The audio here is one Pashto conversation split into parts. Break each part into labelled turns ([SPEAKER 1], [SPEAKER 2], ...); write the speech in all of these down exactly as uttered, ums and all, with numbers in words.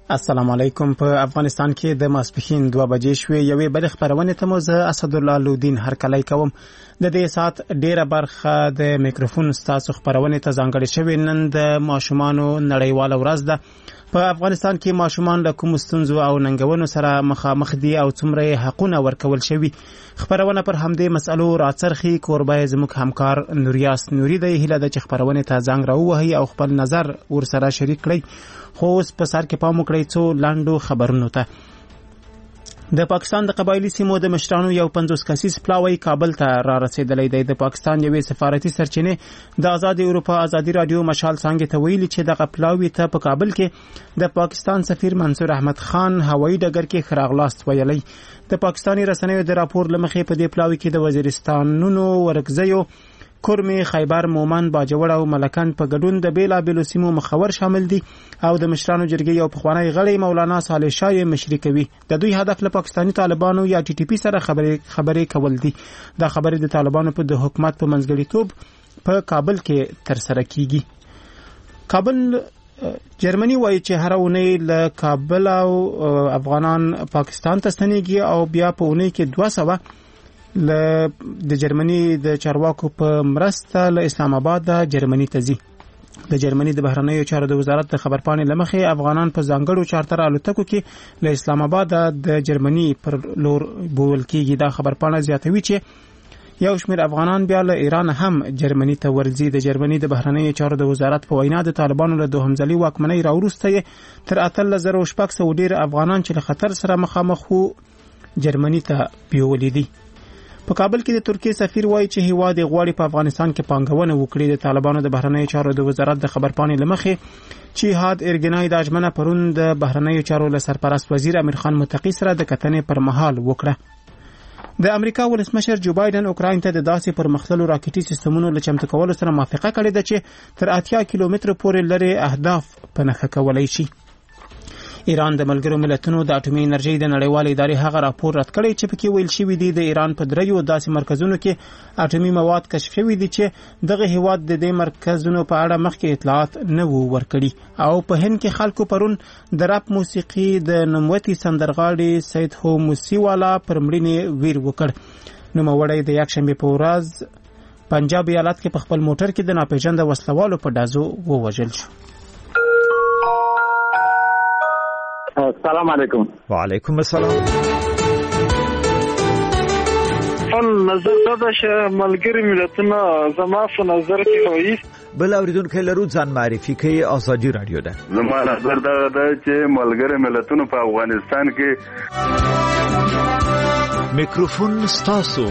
[SPEAKER 1] السلام علیکم. په افغانستان کې د ماسپښین دوه بجې شوې. یوې بل خبرونه ته مو زه اسدالله لودین هرکلی کوم. د دې سات ډیره برخه د میکروفون ستاسو خبرونه ته ځانګړې شوې. نن د ماشومانو نړیواله ورځ ده. په افغانستان کې ماشومان له کوم ستونزو او ننګونو سره مخامخ دي او څومره حقونه ورکول شوي. خبرونه پر همدې مسألو راڅرخي. کوربه زموږ همکار نوریاس نوري د هیله د چې خبرونه ته زنګ راووهي او خپل نظر ورسره شریک کړي. خو اوس په سر کې پام وکړئ څو لاندو خبرونو ته. د پاکستان د قبایلی سیمو د مشرانو یو پنځوس کسیز پلاوی کابل ته را رسیدلی دی. د پاکستان یوې سفارتي سرچینې د آزاد اروپا آزادي رادیو مشال څانګې ته ویلي چې دغه پلاوی ته په کابل کې د پاکستان سفیر منصور احمد خان هوایي ډګر کې ښه راغلاست ویلی. د پاکستاني رسنیو د راپور له مخې په دې پلاوی کې د وزیرستانونو ورکزیو کورمي خیبر مومن باجوړ او ملکن په ګډون د بیلابیلو سیمو مخور شامل دي او د مشرانو جرګې یو پخوانی غړی مولانا صالح شاه مشري کوي. د دوی هدف له پاکستاني طالبانو یا ټي ټي پی سره خبرې خبرې کول دي. دا خبرې د طالبانو په د حکومت په منځګړیتوب په کابل کې تر سره کیږي. کابل جرمني وایي چې هر اونۍ له کابل او افغانان پاکستان ته ستنېږي او بیا په اونۍ کې دوه سوه ل د جرمني د چارواکو په مرسته له اسلام آباد د جرمني ته ځي. د جرمني د بهرنیو چارو د وزارت د خبرپاڼې له مخې افغانان په ځانګړو چارتر الوتکو کې له اسلام آباد د جرمني پر لور بوول کېږي. دا خبرپاڼه زیاتوي چې یو شمېر افغانان بیا له ایران هم جرمني ته ورځي. د جرمني د بهرنیو چارو د وزارت په وینا د طالبانو له دوهمځلي واکمنۍ راوروسته تر اتلس زره شپږ سوه ډېر افغانان چې له خطر سره مخامخ وو جرمني ته بیولي دي. په کابل کې د ترکیې سفیر وایي چې هیواد غواړي په افغانستان کې پانګونه وکړي. د طالبانو د بهرنیو چارو د وزارت د خبرپاڼې له مخې چې هاد ارګنای د اجمنه پرون د بهرنیو چارو له سرپرست وزیر امیر خان متقی سره د کتنې پر مهال وکړه. د امریکا ولسمشر جو بایدن اوکراین ته د داسې پرمختللو راکټي سیستمونو له چمتو کولو سره موافقه کړې ده چې تر اتیا کیلومتره پورې لرې اهداف په نښه کولای شي. ایران د ملګرو ملتونو د اټومي انرژي د نړیوالې ادارې هغه راپور رد کړی چې پکې ویل شوی دی د ایران په دریو داسې مرکزونو کې اټومي مواد کشف شوي دي چې دغه هیواد د دې مرکزونو په اړه مخکې اطلاعات نه وو ورکړي. او په هند کې خلکو پرون د راپ موسیقي د نوموتي سندرغاړي سید هو موسیوالا پر مړینې ویر وکړ. نوموړی د یکشنبې په ورځ پنجاب ایالت کې په خپل موټر کې د ناپېژانده وسلوالو په ډازو ووژل شو.
[SPEAKER 2] السلام علیکم.
[SPEAKER 3] وعلیکم السلام.
[SPEAKER 4] فن نظر دا چې ملګری ملتونه زما په نظر کې وایي
[SPEAKER 3] بل اوریدونکو لرو ځان معرفي کوي. آزادي رادیو ده.
[SPEAKER 5] زما نظر دا ده چې ملګری ملتونه په افغانستان کې
[SPEAKER 3] میکروفون ستاسو.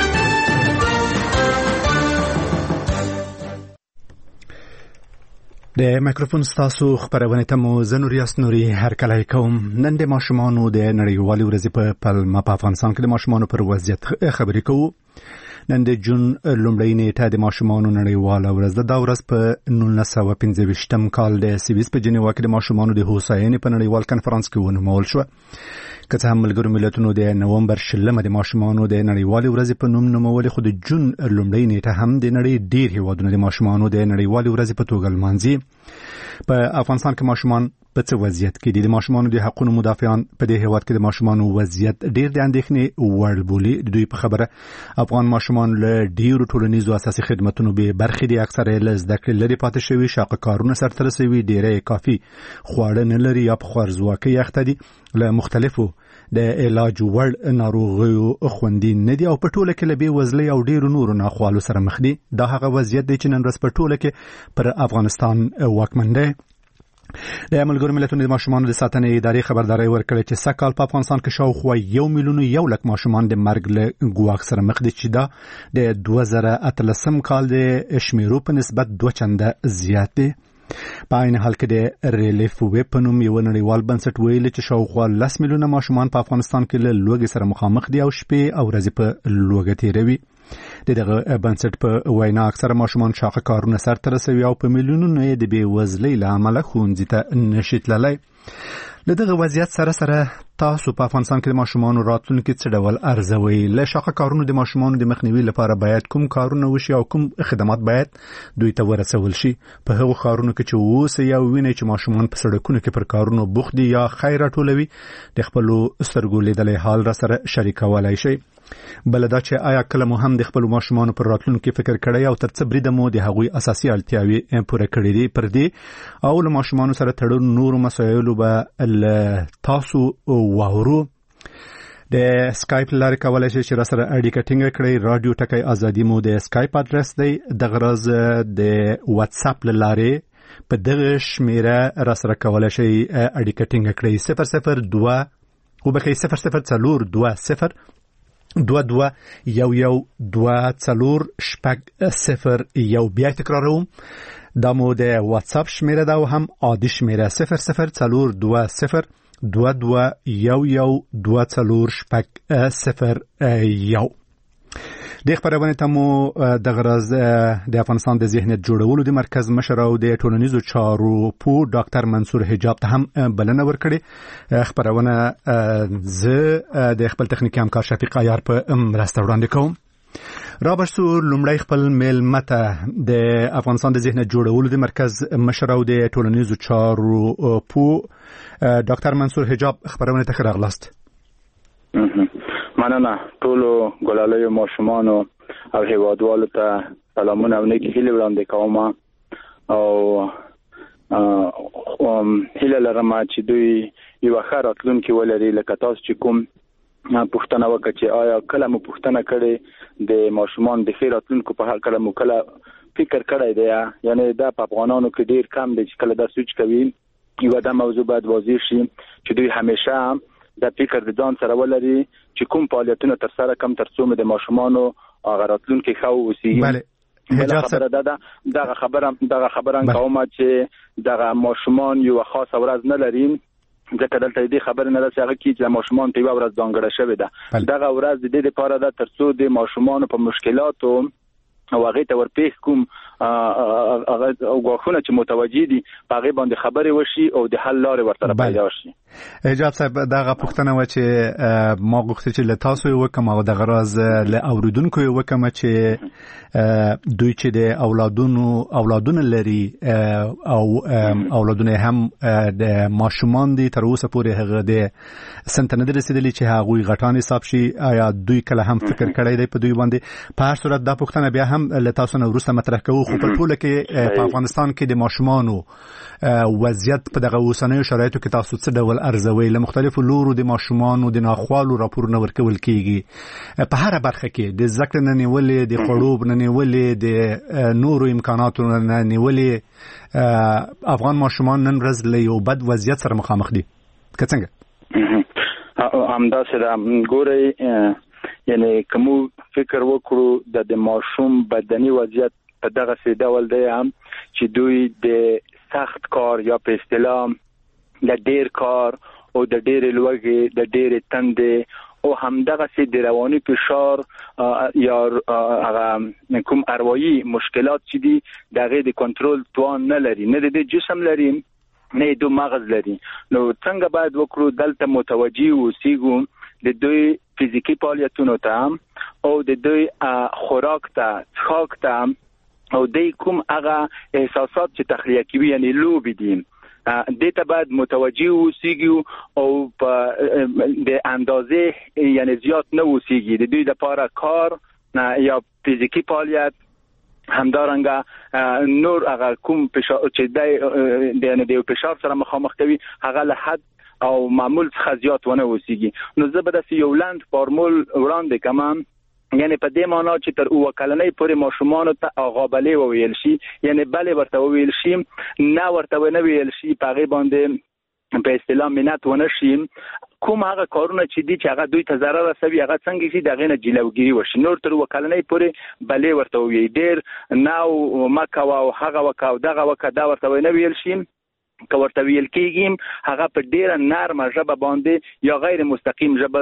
[SPEAKER 3] د میکروفون ستاسو خبرونه ته مو زنوریاس نوري هرکلی کوم. نن د ماشومانو د نړیوالې ورځې په پلمه په افغانستان کې د ماشومانو پر وضعیت خبرې کوو. نن د جون لومړۍ نیټه د ماشومانو نړیواله ورځ ده. دا ورځ په نولس سوه پنځه ویشتم کال د سویس په جنیوا کې د ماشومانو د هوساینې په نړیوال کنفرانس کې ونومول شوه. که څه هم ملګرو ملتونو د نومبر شلمه د ماشومانو د نړیوالې ورځې په نوم نومولې، خو د جون لومړۍ نیټه هم د نړۍ ډېر هیوادونه د ماشومانو د نړیوالې ورځې په توګه لمانځي. په افغانستان کې ماشومان په څه وضعیت کې دي؟ د ماشومانو د حقوقو مدافعان په دې هیواد کې د ماشومانو وضعیت ډېر د اندېښنې وړ بولي. د دوی په خبره افغان ماشومان له ډېرو ټولنیزو اساسي خدمتونو بې برخې دي. اکثره یې له زده کړې لرې پاتې شوي، شاقه کارونه سرته رسوي، ډېری کافي خواړه نه لري یا په خوارځواکۍ اخته دي، له مختلفو د علاج وړ ناروغیو خوندي نه دي او په ټوله کې له بې وزلۍ او ډېرو نورو ناخوالو سره مخ دي. دا هغه وضعیت دی چې نن ورځ په ټوله کې پر افغانستان واکمن دی. د ملګرو ملتونو د ماشومانو د ساتنې ادارې خبرداري ورکړه چې سږ کال په افغانستان کې شاوخوا یو میلیون یو لک ماشومان د مرګ له ګواښ سره مخ دي، چې دا د دوه زره اتلسم کال د شمیرو په نسبت دوه چنده زیات دي. په عین حال کې د ریلیف ویب په نوم یو نړیوال بنسټ ویلي چې شاوخوا لس میلیونه ماشومان په افغانستان کې له لوږې سره مخامخ دي او شپې او ورځې په لوږه تیروي. د دغه بنسټ په وینا اکثره ماشومان شاقه کارونه سرته رسوي او په میلیونونو یې د بېوزلۍ له امله ښوونځي ته نشي تللی. له دغه وضعیت سره سره تاسو په افغانستان کې د ماشومانو راتلونکي څه ډول ارزوئ؟ له شاقه کارونو د ماشومانو د مخنیوي لپاره باید کوم کارونه وشي او کوم خدمات باید دوی ته ورسول شي؟ په هغو ښارونو کې چې اوس یا وینئ چې ماشومان په سړکونو کې پر کارونو بوخت دي یا خیر راټولوي، د خپلو سترګو لیدلی حال را سره شریکولی شئ. بله دا چې آیا کله مو هم د خپلو ماشومانو پر راتلونکي فکر کړی او تر څه بریده مو د هغوی اساسي اړتیاوې پوره کړې دي؟ پر دې او له ماشومانو سره تړون نورو مسایلو به له تاسو واورو. د سکایپ لارې کولی شئ چې را سره اړیکه ټینګه کړئ. رادیو ټکی ازادي مو د سکایپ ادرس دی. دغه راز د واتساپ له لارې په دغه شمیره را سره کولی شئ اړیکه ټینګه کړئ. صفر صفر دوه وبخښئ صفر صفر څلور دوه صفر دوه دوه یو یو دوه څلور شپږ صفر یو. بیا تکراروم، دا مو د واتساپ شمیره ده او هم عادي شمیره صفر صفر څلور دوه صفر دوه دوه یو یو دوه څلور شپږ صفر یو. د خبرونه ته مو د غرض د افغانستان د ذهنیت جوړولو د مرکز مشر او د ټولنیزو چارو پو ډاکټر منصور حجاب ته هم بلنه ورکړې. خبرونه زه د خپل تخنیکی همکار شفیق عیار په مرسته وړاندې کوم. رابرسو لومړی خپل میلمه ته د افغانستان د ذهنیت جوړولو د مرکز مشر او د ټولنیزو چارو پو ډاکټر منصور حجاب خبرونه ته ښه راغلاست.
[SPEAKER 2] مننه ټولو ګلالیو ماشومانو او هیوادوالو ته سلامونه او نیکې هیلې وړاندې کوم او هیله لرم چې دوی یو ښه راتلونکی ولري. لکه تاسو چې کوم پوښتنه وکړه چې آیا کله مو پوښتنه کړې د ماشومان د ښه راتلونکو په حق، کله مو کله فکر کړی دی؟ یعنی دا په افغانانو کې ډیر کم دی چې کله دا سوچ کوي. یو دا موضوع باید واضح شي چې دوی همیشه دا فکر د ځان سره ولري چې کوم فعالیتونه تر سره کم تر څو د ماشومانو هغه راتلونکي ښه ووسي.
[SPEAKER 3] بله
[SPEAKER 2] بله خبره ده ده دغه خبره دغه خبره کومه چې دغه ماشومان یو خاصه ورځ نه لري، ځکه دلته دې خبره نه ده چې هغه کې چې ماشومان ته یو ورځ ځانګړې شوې ده. دغه ورځ د دې لپاره ده تر څو د ماشومان په مشکلاتو او هغه ته ورپېښ کوم هغه غوښنه چې متوجي دي هغه باندې خبرې وشي او د حل لارې ورته پیدا شي.
[SPEAKER 3] حجاب صاحب دغه پوښتنه و چې ما غوښتل چې له تاسو وکم او د غراز له اوریدونکو وکم چې دوی چې د اولادونو اولادونه لري او اولادونه هم د ماشومان دي تر اوسه پورې هغه د سنتنه رسیدلی چې هغه غټان حساب شي، آیا دوی کله هم فکر کړی دی په دوی باندې؟ په هر صورت دا پوښتنه بیا هم له تاسو نه وروسته مطرح کوو. خو په ټوله کې په افغانستان کې د ماشومانو وضعیت په دغه اوسنیو شرایطو کې تاسو څه ډول ارزوي؟ له مختلفو لورو د ماشومانو د ناخوالو راپورونه ورکول کیږي په هر برخه کې، د ذکر نه نیولې، د خړوب نه نیولې، د نورو امکاناتو نه نیولې. افغان ماشومان نن ورځ له یو بد وضعیت سره مخامخ دي. که څنګه
[SPEAKER 2] همداسې ده ګورئ، یعنی کوم فکر وکړو د د ماشوم بدني وضعیت په دغه سي ډول دی هم چې دوی د سخت کار یا په اصطلاح د ډیر کار او د ډیر لوږې، د ډیر تندې او همدغه سي د رواني فشار یا هغه کوم اروايي مشکلات چې دي دغه د کنټرول توان نه لري، نه د جسم لري نه د مغز لري. نو څنګه باید وکړو دلته متوجي اوسېږو د دوی فزیکی فعالیتونو ته او د دوی خوراک ته، څښاک ته او د کوم هغه احساسات چې تخلیه کوي یعنی لوبې دي دې ته باید متوجي اوسېږو او په د اندازې یعنی زیات نه اوسېږي. د دوی لپاره کار یا فزیکی فعالیت همدارنګه نور هغه کوم فشار چې د یعنی د فشار سره مخامخ کوي هغه له حد او معمول څخه زیات ونه اوسېږي. نو زه به داسې یو لاند فارمول وړاندې کوم، یعنی په دې معنا چې تر اوه کلنۍ پورې ماشومانو ته اغا بلې وویل شي، یعنی بلې ورته وویل شي، نه ورته ونه ویل شي، په هغې باندې په اصطلاح منت ونه شي. کوم هغه کارونه چې دي چې هغه دوی ته ضرر رسوي هغه څنګه شي د هغې نه جلوګیري وشي. نور تر اوه کلنۍ پورې بلې ورته وویل، ډېر نه مه کوه او هغه وکړه او دغه وکړه دا ورته ونه ویل شي. که ورته ویل کېږي هغه په ډیره نرمه ژبه باندې یا غیر مستقیم ژبه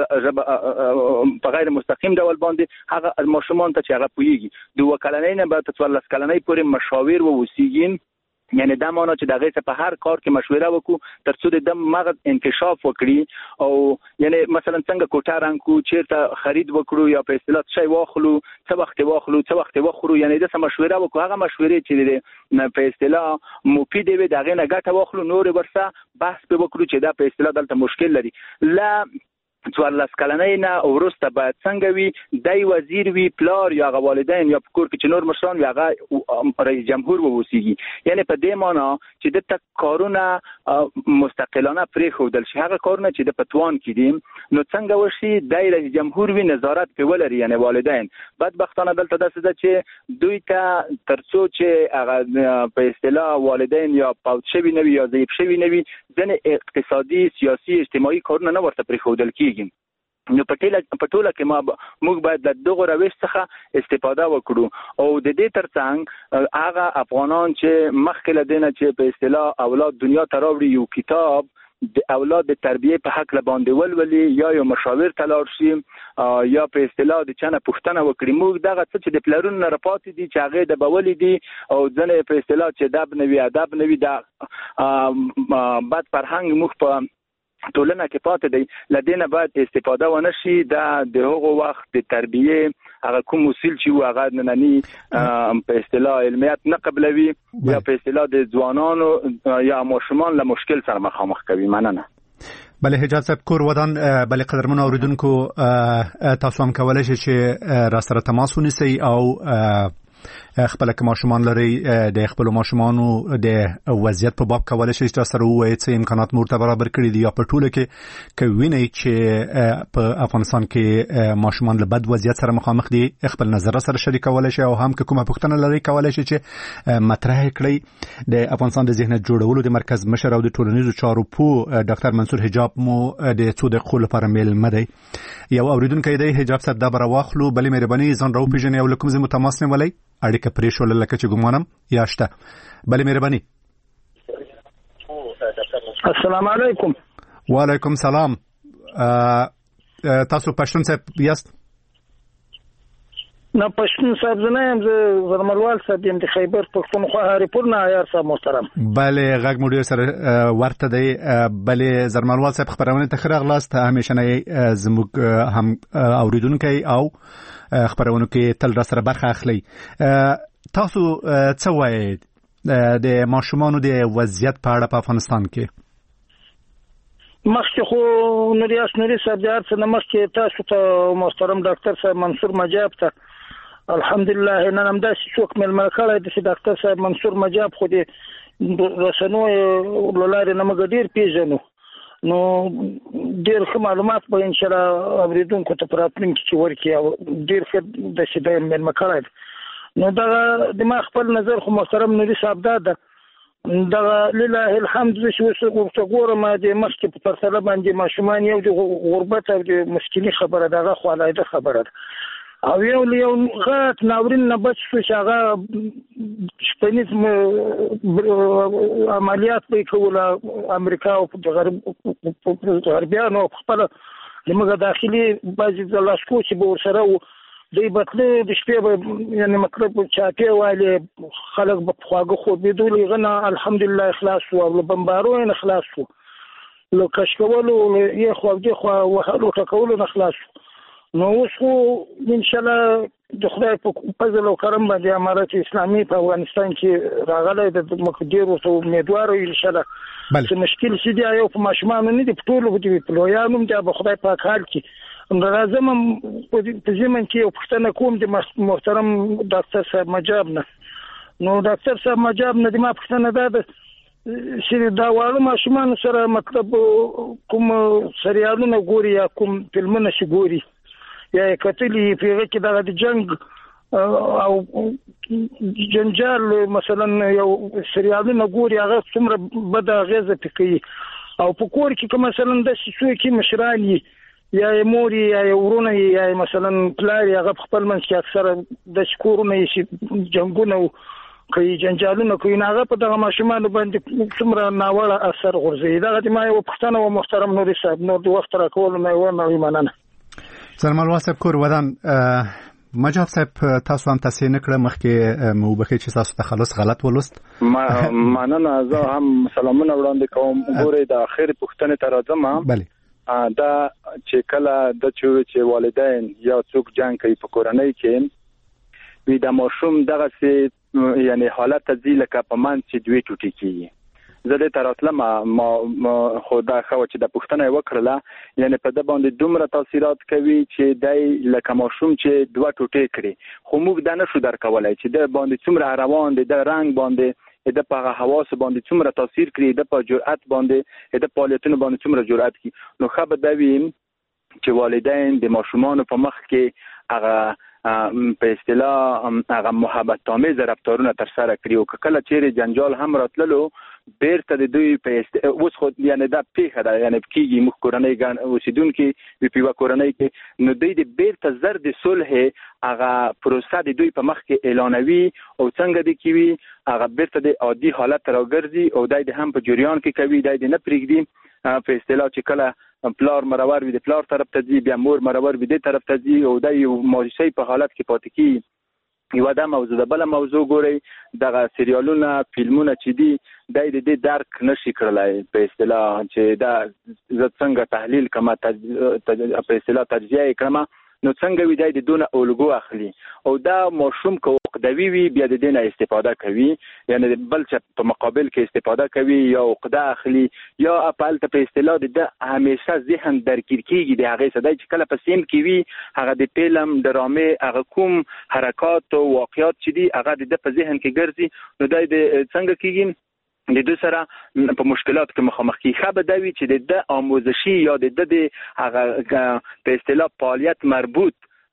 [SPEAKER 2] په غیر مستقیم ډول باندې هغه ماشومان ته چې هغه پوهیږي د اووه کلنۍ نه به تر څوارلس کلنۍ پورې مشاور واوسیږي، یعنی دا معنا چې دغه څه په هر کار کې مشوره وکړو تر څو د مغز انکشاف وکړي، او یعنی مثلا څنګه کوټه رنګ کو، چیرته خرید وکړو یا په اصطلاح شی واخلو، څه وخت واخلو څه وخت وخورو، یعنی د څه مشوره وکړو، هغه مشورې چې د په اصطلاح مفید وي دغه نه ګټه واخلو، نور ورسره بحث به وکړو چې دا په اصطلاح دلته مشکل لري. لا څوارلس کلنۍ نه وروسته باید څنګه وي، دی وزیر وي، پلار یا هغه والدین یا په کور کې چې نور مشران وي هغه رئیس جمهور واوسیږي، یعنی په دې معنا چې د کارونه مستقلانه پرېښودل شي، هغه کارونه چې د پتوان کې دي نو څنګه وشي دی رئیس جمهور وي نظارت پې ولري، یعنی والدین. بدبختانه دلته داسې ده چې دوی ته تر څو چې هغه په اصطلاح والدین یا پاوت شوي نه وي یا ضعیف شوي نه وي ځینې اقتصادي سیاسي اجتماعي کارونه نه ورته پرېښودل کېږي. نو په ټوله کې ما موږ باید د دغه روش څخه استفاده وکړو، او د دې ترڅنګ هغه افغانان چې مخکې له دې نه چې په اصطلاح اولاد دنیا ته راوړي یو کتاب د اولاد د تربیه په حق باندې ولولي یا یو مشاور ته لاړ شي یا په اصطلاح د چانه پوښتنه وکړي، موږ دغه څه چې د پلرونو نه راپاتې دي چې هغه د بولي دي او ځنه په اصطلاح چې ادب نه وي ادب نه وي دا بد فرهنګ موږ په ټولنه کې پاتې دی، لدینه باید استفاده ونه شي. دا د هغو وخت د تربیه هغه کوم اصول چې هغه نننی په اصطلاح علمیت نه قبلوي یا په اصطلاح د ځوانانو یا ماشومان له مشکل سره مخامخ کوي. مننه.
[SPEAKER 3] بله حجاج صاحب کور ودان بله قدرمن اوریدونکو تاسو هم کولای شئ چې را سره تماس ونیسئ او خپل که ماشومان لري د خپل ماشومانو د وضعیت په باب کولای شي چې سره وایي چې امکانات مرته برابر کړي دي یا په ټوله کې که ویني چې په افغانستان کې ماشومان له بد وضعیت سره مخامخ دي خپل نظر سره شریکولای شي، او هم که کومه پوښتنه لري کولای شي چې مطرح کړي. د افغانستان د ذهنیت جوړولو د مرکز مشر او د ټولنیزو چارو پوه ډاکټر منصور حجاب مو د څو دقیقو لپاره میلمه دی. یو اوریدونکی دی حجاب صاحب دا به راواخلو، بلې مهرباني ځان راوپېژنئ او له کوم ځای مو تماس نیولی اړیکه پرې شوله لکه چې ګمانم یا شته. بلې مهرباني.
[SPEAKER 4] السلام علیکم.
[SPEAKER 3] وعلیکم سلام. تاسو پښتون صاحب یاست؟
[SPEAKER 4] نه پښتون صاحب نه یم، زه زرملوال صاحب یم د خیبر پښتونخوا هریپور نه. عیار صاحب محترم.
[SPEAKER 3] بله غږ مو ډېر سره ورته دی. بله زرملوال صاحب خپرونې ته ښه راغلاست. همیشنی زموږ هم اوریدونکی او خبرونو کې تل را سره برخه اخلي. تاسو څه وایي د ماشومانو د وضعیت په اړه په افغانستان کې؟
[SPEAKER 4] مخکې خو نوریاس نوري صاحب د هر څه نه مخکې تاسو ته محترم ډاکټر صاحب منصور مجاب ته الحمدلله نن هم داسې څوک میلمه کړی دی چې ډاکټر صاحب منصور مجاب خو د رسنیو له لارې نه موږ ډېر پیژنو، نو ډېر ښه معلومات به انشاءالله اورېدونکو ته په راتلونکي کې ورکړي او ډېر ښه داسې دی میلمه کړی دی. نو دغه د ما خپل نظر خو محترم نوري صاحب دا ده، دغه لله الحمد زه چې ورته ګورم د مخکې په پرتله باندې ماشومان یو د غربت او د مسکیني خبره دغه خو علاحده خبره ده، او یو یو غټ ناورین نه بچ شو چې هغه شپنیز عملیات به کوله امریکا او غربیانو خپل زموږ داخلي بعضې د لاسکو چې به ورسره و دوی بتلو د شپې به یعنې مطلب چاپې والې خلک به په خواږه خوبېدل، هغه نه الحمدلله اخلاص شو او له بمبارو یې نه خلاص شو، له کش کولو یې خوا او دې خوا وهلو ټکولو نه خلاص شو. نو اوس خو انشاءالله د خدای په فضل او کرم باندې امارت اسلامي په افغانستان کې راغلی د ډېر ورته امیدوار یو انشاءالله چې مشکل چې دی یو په ماشومانو نه دي په ټولو دي په لویانو هم دی به خدای پاک حال کړي. راځم په ضمن کې یو پوښتنه کوم د محترم ډاکټر صاحب مجاب نه. نو ډاکټر صاحب مجاب نه د ما پوښتنه دا ده چې دا واړه ماشومانو سره مطلب کوم سریالونه ګوري یا کوم فلمونه چې ګوري یا یې کتلي په هغه کې دغه د جنګ او جنجال مثلا یو سریالونه ګوري هغه څومره بده اغېزه پرې کوي، او په کور کې که مثلا داسې څوک مشران یي یا یې مور یې یا یې ورونه یې یا یې مثلا پلار یې هغه په خپل منځ کې اکثره داسې کورونه یې چې جنګونه کوي جنجالونه کوي هغه په دغه ماشومان باندې څومره ناوړه اثر غورځي. دغه ما یو پښتنه او محترم نوري صاحب نور د وخت راکول مې و مې مننه.
[SPEAKER 3] سلام واسب کور ودان مجاب صاحب تاسو هم تاسو نه کړه مخکې مو بخې چې تاسو تخلص غلط ولست.
[SPEAKER 2] ما مننه زه هم سلامونه وړاندې کوم. ګوره د اخر پښتنه تر راځم.
[SPEAKER 3] بله
[SPEAKER 2] دا چې کله د چې والدین یا څوک جنگ کوي په کورنۍ کې وي د ماشوم دغه سي یعنی حالت ځي لکه په من چې دوی ټوټي کیږي. زه د تراتلم ما خدا خو چې د پښتنه وکړه یعنی په د باندې دومره تاثیرات کوي چې دای لکه ماشوم چې دوه ټوټې کړي خو موږ دا نشو درکولای چې د باندې څومره روان دي د رنگ باندې د په حواس باندې څومره تاثیر کړي د په جرأت باندې د فعالیتونو باندې څومره جرأت کوي. نو خو به دا ویم چې والدین د ماشومان په مخ کې هغه په اصطلاح هغه محبت آمیز رفتارونه تر سره کړی او کله چیرې جنجال هم راتللو بیرته د دوی په اوس خو یعنی دا پیښه ده یعنی کیږي مخ کورنۍ ګان اوسیدونکو په پیوا کورنۍ کې نو دوی د بیرته زر د صلح هغه پروسه د دوی په مخ کې اعلانوي او څنګه د کیوي هغه بیرته د عادي حالت راګرځي او دای د هم په جریان کې کوي دای د نه پرېږدي په اصطلاح چې کله پلار مرور وي د پلار طرف ته ځي بیا مور مرور وي د طرف ته ځي او د یو ماجسي په حالت کې پاتې کی. یو دا موضوع ده. بل موضوع ګوري دغه سریالونه فلمونه چې دي دای د دې درک نشي کړلای په اصطلاح چې دا ز څنګه تحلیل کما په اصطلاح تجزیه کړم نو څنګه وی دای د دونه اولګو اخلي او دا ماشوم کو قدوی وی بیا د دینه استفاده کوي یعنی بل چې په مقابل کې استفاده کوي یا عقده اخلي یا خپل ته په اصطلاح د همیشه ذهن درگیر کیږي د هغه صدای چې کله په سیم کې وی هغه د فلم ډرامه هغه کوم حرکات او واقعیات چې دی هغه د په ذهن کې ګرځي نو دای د څنګه کیږي د دوی سره په مشکلات کې مخامخ کی. خبر دوی چې د آموزشي یا د د هغه په اصطلاح فعالیت مربوط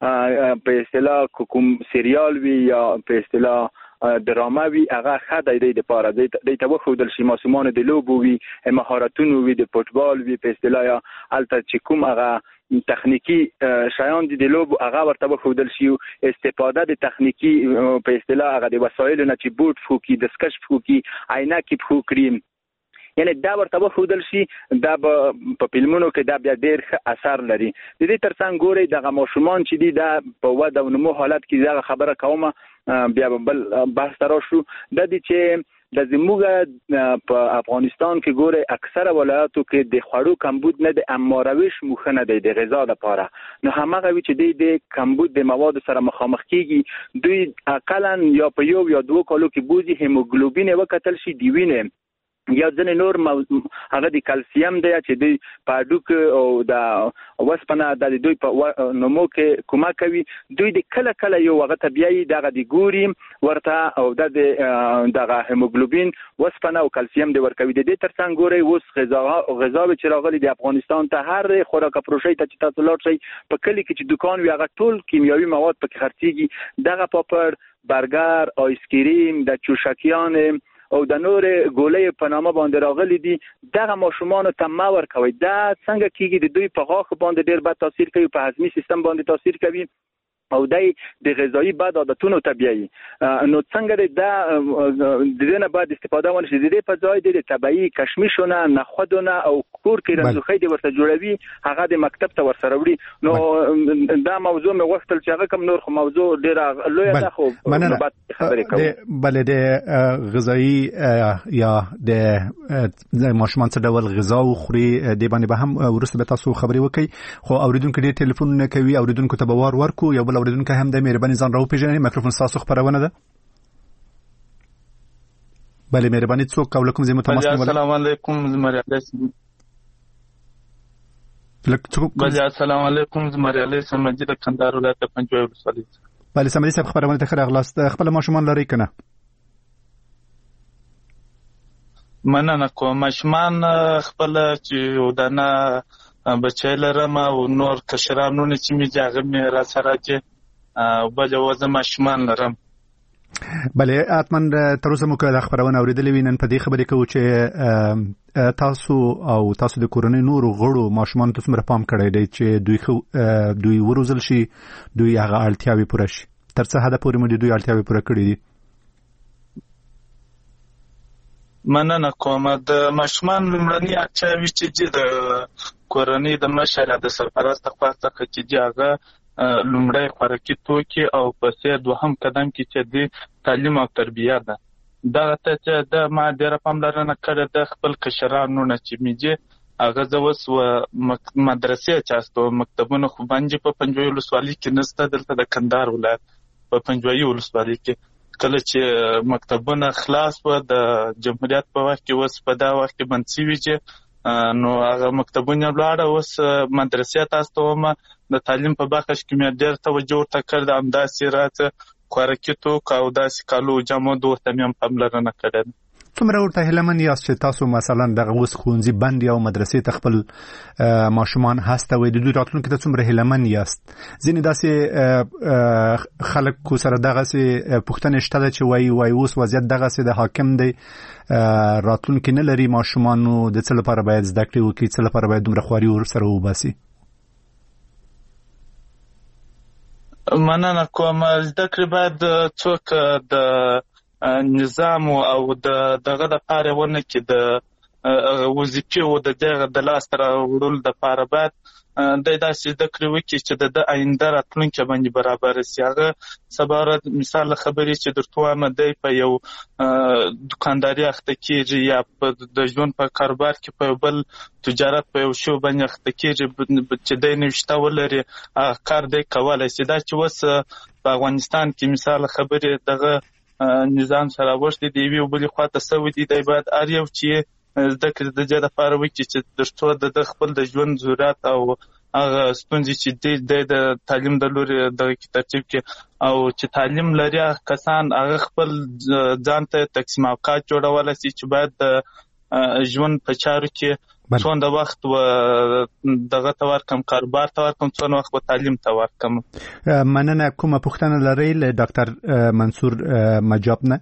[SPEAKER 2] په اصطلاح کوم سریال وی یا په اصطلاح درامه وی هغه خدای دی د پاره د توخو د شماسمان د لوبو وی مهارتونو وی د فوتبال وی په اصطلاح یا الته چې کوم هغه تخنیکی شایان دي د لوب هغه ورته بخودل شي استفاده د تخنیکی په اصطلاح هغه د وسایلو نه چې بوت فوکی د سکش فوکی عینکی فو کریم یعنی دا ورته بخودل شي دا په فلمونو کې دا بیا ډیر اثر لري. د دې ترڅنګ ګوري دغه ماشومان چې دي دا په وده او نمو حالت کې دا خبره کومه بیا بل بحث تر شو د دې چې د زموږ په افغانستان کې ګوره اکثره ولایاتو کې د خوړو کمبود نه د امارویش مخه نه دی د غذا لپاره نو همغه وی چې دی د کمبود د مواد سره مخامخ کیږي دوی اقلا یا په یو یا دوه کالو کې بوزي هیموګلوبین وکتل شي دی وینه یا ځنې نور هغه د کلسیم دی چې دوی په هډوک او د وسپنه د دوی په نمو کې کومک کوي دوی د کله کله یو هغه طبيعي دغه د ګوري ورته او د دغه هیموګلوبین وسپنه او کلسیم دی ورکوي. د دې ترڅنګ ګوري اوس غذا غذا چې راغلي د افغانستان ته هر خوراک پروشي ته چې تاسو لاړ شئ په کلی کې چې دکان وي هغه ټول کیمیاوي مواد پکې خرڅيږي دغه پاپړ برګر آیس کریم د چوشکیان او د نور ګولې په نامه باندې راغلي دي دغه ماشومان ته ماور کوي دا څنګه کیږي د دوی په غاښ باندې ډیر بد تاثیر کوي په هضمي سیستم باندې تاثیر کوي او دای د غذایی بد عادتونو طبيعي نو څنګه دا د دې نه بعد استفاده ونشي د دې په ځای د طبيعي کشمشونه نخودونه او کور کې رنځخې د ورته جوړوي هغه د مکتب ته ورسره وړي نو دا موضوع مې وختل چې هغه کوم نور خو موضوع ډیر لوی ده خو بعد خبرې کوم
[SPEAKER 3] بل د غذایی یا د ماشومان څه ډول غذا او خوري د باندې به هم ورسته به تاسو خبرې وکړي خو اوریدونکو ډیر ټلیفون نه کوي اوریدونکو ته به وار ورکو یو بل اوریدونکو هم د مهرباني ځان راو پیژنې میکروفون تاسو خبرونه ده. بله مهرباني څوک کول کوم زموږ تماس نیول.
[SPEAKER 6] السلام علیکم زمری علیکم. بله السلام علیکم زمری علیکم مجید کندهار ولایت پنځوي ولسوالۍ.
[SPEAKER 3] بله سمدي صاحب خبرونه ته خیر اغلاست خپل ماشومان لري کنه.
[SPEAKER 6] مننه کوم ماشومان خپل چې ودانه بچی لرم او نور کشرانونه چې می جاغه مې را سره چې او بل وزه ماشومان لرم.
[SPEAKER 3] بله اتمن تر اوسه مو کله خبرونه اوریدلې وینن په دې خبرې کوي چې تاسو او تاسو د کورنۍ نور غړو ماشومان ته څومره پام کړی دی چې دوی خو دوی وروزل شي دوی هغه اړتیاوي پوره شي تر څه حد پورې مو دوی اړتیاوي پوره کړې دي.
[SPEAKER 6] مننه کوم. د ماشومان لومړني اړتیاوې چې د کورنۍ د مشر د سرپرست خوا څخه چې هغه لومړی خوراکي توکي او پسې دوهم قدم کې چې د تعلیم او تربیه ده. دغه ته چې د ما ډېره پاملرنه کړې ده خپل کشرانو نه چې مې هغه زه اوس مدرسې چې هستو مکتبونه خو باندې په پنجوایي ولسوالۍ کې نشته. دلته د کندهار ولایت په پنجوایي ولسوالۍ کې کله چې مکتبونه خلاص و د جمهوریت په وخت کې اوس په دا وخت کې بند شوي چې نو هغه مکتبونه ولاړه اوس مدرسې ته استوم. د تعلیم په برخه کې مې ډېر توجه ورته کړې ده. همداسې راته خوراکي توکو او داسې کالو جامو د ورته مې هم پاملرنه کړې ده.
[SPEAKER 3] څومره ورته هیلهمن یاست چې تاسو مثلا دغه اوس ښوونځي بند یا مدرسې ته خپل ماشومان هستوئ؟ د دوی راتلونکي ته څومره هیلهمن یاست؟ ځینې داسې خلک سره دغسې پوښتنې شته ده چې وایي وایي اوس وضعیت دغسې د حاکم دی، راتلونکي نه لري، ماشومانو د څه لپاره باید زده کړې وکړي، څه لپاره باید دومره خواري ورسره وباسي؟
[SPEAKER 6] مننه کوم. زده کړې باید څوک د نظام او د دغه د پاره ونه کې د وظیفې او د دغه د لاس تر وړل د پاره باید د داسې زده کړې وکړي چې د آینده راتلونکي باندې برابر شي. هغه سبا مثال خبرې چې درته وایم دی په یو دکانداري اخته کېږي یا په د ژوند په کاروبار کې په بل تجارت په یو شو باندې اخته کېږي چې دی نوشته ولري کار دی کولی شي. دا چې اوس په افغانستان کې مثال خبرې دغه نظام سره وشتي دی وی بل خواته سوي دی دی باید ار یو چې زده کړې د دې لپاره وکړي چې درته د خپل د ژوند ضرورت او هغه ستونزې چې د تعلیم د لوري د ترتیب کې او چې تعلیم لري کسان هغه خپل ځان ته تقسیم اوقات جوړول شي چې باید د ژوند په چارو کې څومره وخت و دغه تور کم کاروبار تور کم څومره وخت و تعلیم تور کم.
[SPEAKER 3] مننه. کومه پوښتنه لرئ له ډاکټر منصور مجاب نه؟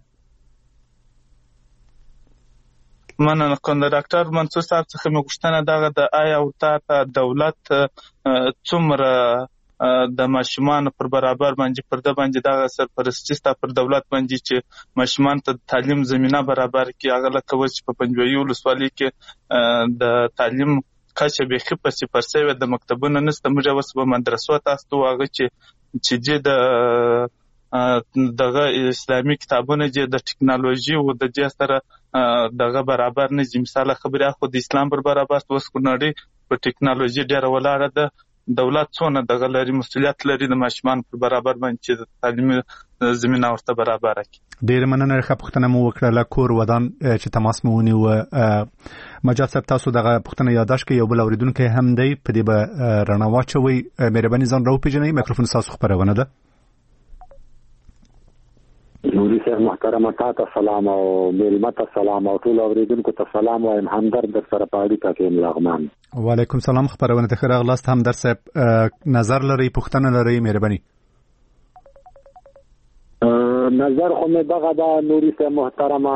[SPEAKER 6] مننه کوم. د ډاکټر منصور صاحب څخه مې پوښتنه دغه د آیا ورته دولت څومره د ماشومان پر برابر باندې پر د باندې دغه سرپرستی ستا پر دولت باندې چې ماشومان ته تعلیم زمينه برابر کړي. هغه لکه چې په پنجوایي ولسوالۍ کې د تعلیم کچه به خپل صفر سوي د مکتبونو نشته. موږ اوس په مدرسو تاسو هغه چې چې د دغه اسلامي کتابونه چې د ټکنالوژي او د دې سره دغه برابر نه دي. مثال خبره خو د اسلام پر برابر اوس کو نړۍ په ټکنالوژي ډیره ولاړه ده. دولت څونه دغه لري مسؤلیت لري د ماشومان پر برابر باندې چې د تعلیم زمينه ورته برابر کړي.
[SPEAKER 3] ډېر مننه. ښه پوښتنه مو وکړه. کور ودان چې تماس مو ونیو مجاد صاحب، تاسو دغه پوښتنه یاداش کړئ. یو بل اوریدونکو هم دی په دې به رڼا واچوي. مهرباني ځان راوپېژنئ. میکروفون تاسو خبرونه ده.
[SPEAKER 7] نوري صاحب محترمه تاسو سلام او ملمت سلام او ټول اوریدونکو ته سلام وایم. همدرد در سره پاړی تاسو لغمان.
[SPEAKER 3] وعلیکم سلام. خبرونه ته خیر اغلاست. همدرد صاحب نظر لري، پوښتنه لري؟ مهرباني.
[SPEAKER 7] نظر خو مې دغه دا نوري صاحب محترمه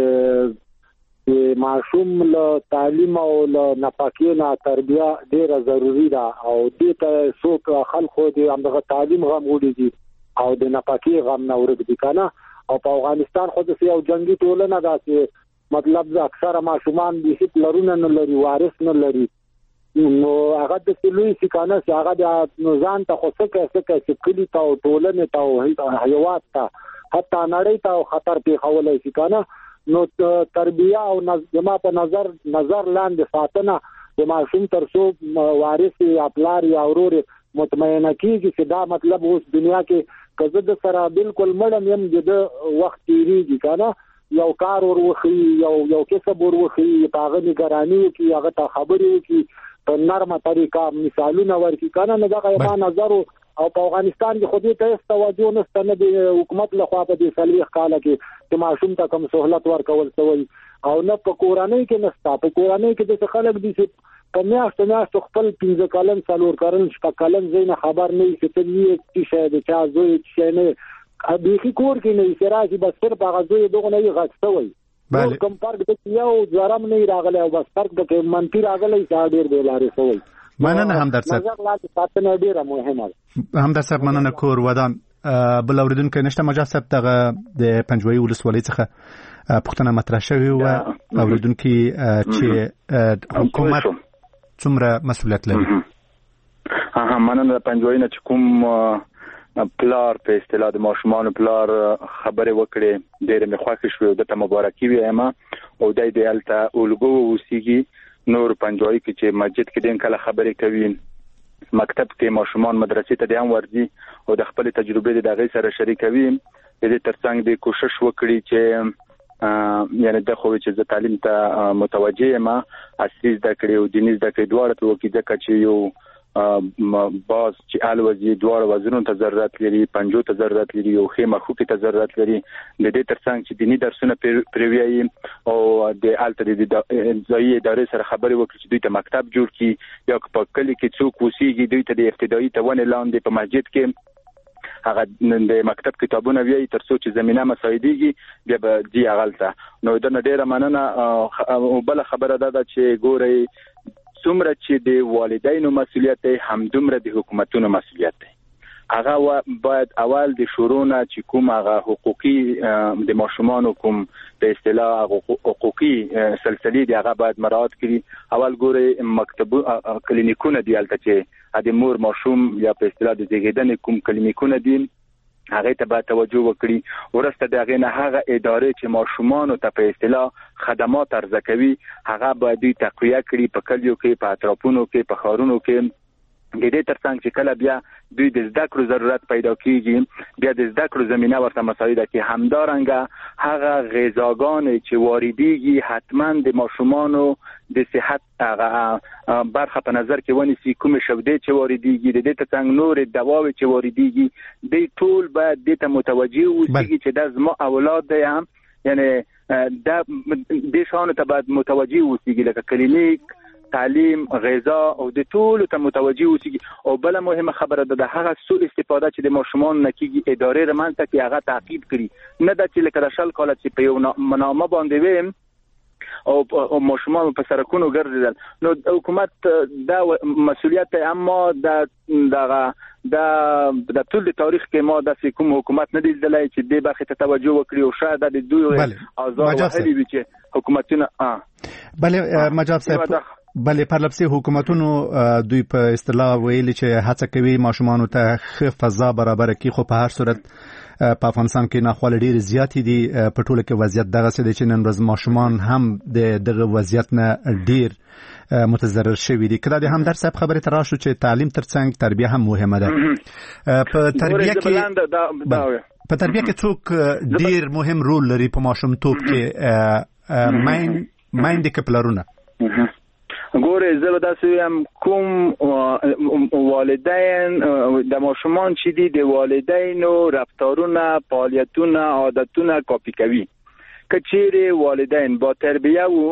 [SPEAKER 7] چې معصوم له تعلیم او له نفقې نه تربیه ډیره ضروری ده او دې ته څوک خلکو دې همدغه تعلیم غم وړي او د نفقې غم نه ورګ دي کنه. او په افغانستان خو د یو جنگي ټولنه ده چې مطلب ز اکثره ماشومان د هیڅ لرونه نه لري، وارث نه لري. نو هغه د سلوي سکانه چې هغه د نوزان ته خو څه کې څه کې کلی ته او ټولنه ته او حیوانات ته حتی نړۍ ته خطر پیښولای شي کنه. نو تربیه او نظم په نظر نظر لاندې ساتنه د ماشوم ترڅو وارث یا پلار یا ورور مطمئنه کیږي چې دا مطلب اوس دنیا کې کزه د سره بالکل مړم يم د وخت تیریږي کنه. یو کار ور وخی یو یو کسب ور وخی پاغه نگرانی کی هغه ته خبرې کی په نرمه طریقه مثالونه ورکی کنه. نه دا یو نظر او په افغانستان کې خو دې ته توجه نشته نه د حکومت لخوا په دې سلیخ کاله کې چې ماشوم ته کوم سہولت ورکول شوی او نه په کورانۍ کې نشته. په کورانۍ کې د خلک دي چې په میاشت میاشت خپل پنځه کلن څلور کلن شپږ کلن زین خبر نه شي ته یې چې د چا زوی چې نه ابيخي کور کې نه سراجي بس صرف هغه زوی دغه نه غښتوي. بله کوم فرق د یو ځرم نه راغلی او بس فرق د منتی راغلی چې ډیر دی لارې سوی.
[SPEAKER 3] مننه همدرد صاحب.
[SPEAKER 7] نظر لا ساتنه ډیره مهمه ده.
[SPEAKER 3] همدرد صاحب مننه. کور ودان بل اوریدونکو نشته مجاب صاحب دغه د پنجوایي ولسوالۍ څخه پوښتنه مطرح شوې وه اوریدونکي چې حکومت څومره مسؤلیت لري.
[SPEAKER 2] ها مننه. د پنجوایي نه چې کوم پلار په اصطلاح د ماشومان پلار خبره وکړي ډېر مې خوښ شو، د ته مبارکي وایم او دای د الته اولګو وسیږي نور پنجوایي کې چې مسجد کې دین کله خبرې کوي، مکتب کې ماشومان مدرسې ته د هم ورځي او د خپل تجربې د دغه سره شریکوي. د دې ترڅنګ د کوشش وکړي چې یعنی د خو چې د تعلیم ته متوجه یم، اصلي زده کړې او دیني زده کړې دواړه په وکړي ځکه چې یو باز چې الوزي دواړه وزنونو ته ضرورت لري، پنجو ته ضرورت لري او خیمه خوکي ته ضرورت لري. د دې ترڅنګ چې دینی درسونه پروي او د الته د ځایي ادارې سره خبرې وکړي چې دوی ته مکتب جوړ کړي یا په کلی کې څوک وسیږي دوی ته د ابتدایي ته ونه لاندې په مسجد کې هغه د مکتب کتابونه وی تر څو چې زمينه مساعدېږي بیا به دی اغلته. نو د ډېره مننه او بل خبره ده چې ګوري څومره چې د والدینو مسؤلیت دی همدومره د حکومتونو مسؤلیت دی. هغه باید اول د شورونه چې کوم هغه حقوقي د ماشومان کوم په اصطلاح حقوقي سلسله دی هغه باید مراعات کړي. اول ګوري مکتب کلینیکونه دی البته چې د مور ماشوم یا په اصطلاح د زیږیدنې کوم کلینیکونه دي هغه ته باید توجه وکړي. ورسته دغه نه هغه ادارې چې ماشومان ته په اصطلاح خدمات ارزه کوي هغه باید تقویه کړي په کلیو کې، په اطرافونو کې، په خارونو کې. د دې ترڅنګ چې کله بیا دوی د زده کړو ضرورت پیدا کیږي بیا د زده کړو زمينه ورته مساعده کې همدارنګه هغه غذاګان چې واردېږي حتما د ماشومانو د صحت هغه برخه په نظر کې ونیسي. کوم شودې چې واردېږي د دې ترڅنګ نور دواوې چې واردېږي د ټول باید د ته متوجه اوسېږي چې د زما اولاد دی هم یعنی د د شانو ته باید متوجه اوسېږي لکه کلینیک، تعلیم، غذا او د ټول ته متوجه اوسېږي. او بل مهمه خبره ده د هغه سوء استفاده چې د ماشومان نکېږي ادارې رمنځته کې هغه تعقیب کړي، نه د چې لکه د شل کال چې په یو منامه باندې ویم او ماشومان په سرکونو ګرځیدل. نو حکومت دا مسؤلیت اما د دغه د د ټول تاریخ کې ما د کوم حکومت نه دی لیدلای چې د برخه ته توجه وکړي او شاید د دوی آزاد وهلي وي چې حکومتونه اه
[SPEAKER 3] بله مجاب صاحب بله پرلپسې حکومتونو دوی په اصطلاح ویلي چې هڅه کوي ماشومان ته ښه فضا برابر کړي، خو په هر صورت په افغانستان کې ناخواله ډېر زیاتې دي. په ټوله کې وضعیت دغسې دی چې نن ورځ ماشومان هم د دغه وضعیت نه ډېر متضرر شوي دي. که دا د همدرد صاحب خبرې ته راشو چې تعلیم ترڅنګ تربیه هم مهمه ده. په تربیه کې په تربیه کې څوک ډېر مهم رول لري په ماشومتوب کې میندې که پلرونه؟
[SPEAKER 2] ګوره زه به داسې وایم کوم والدین د ماشومان چې دي د والدینو رفتارونه، فعالیتونه، عادتونه کاپی کوي. که چیرې والدین با تربیه و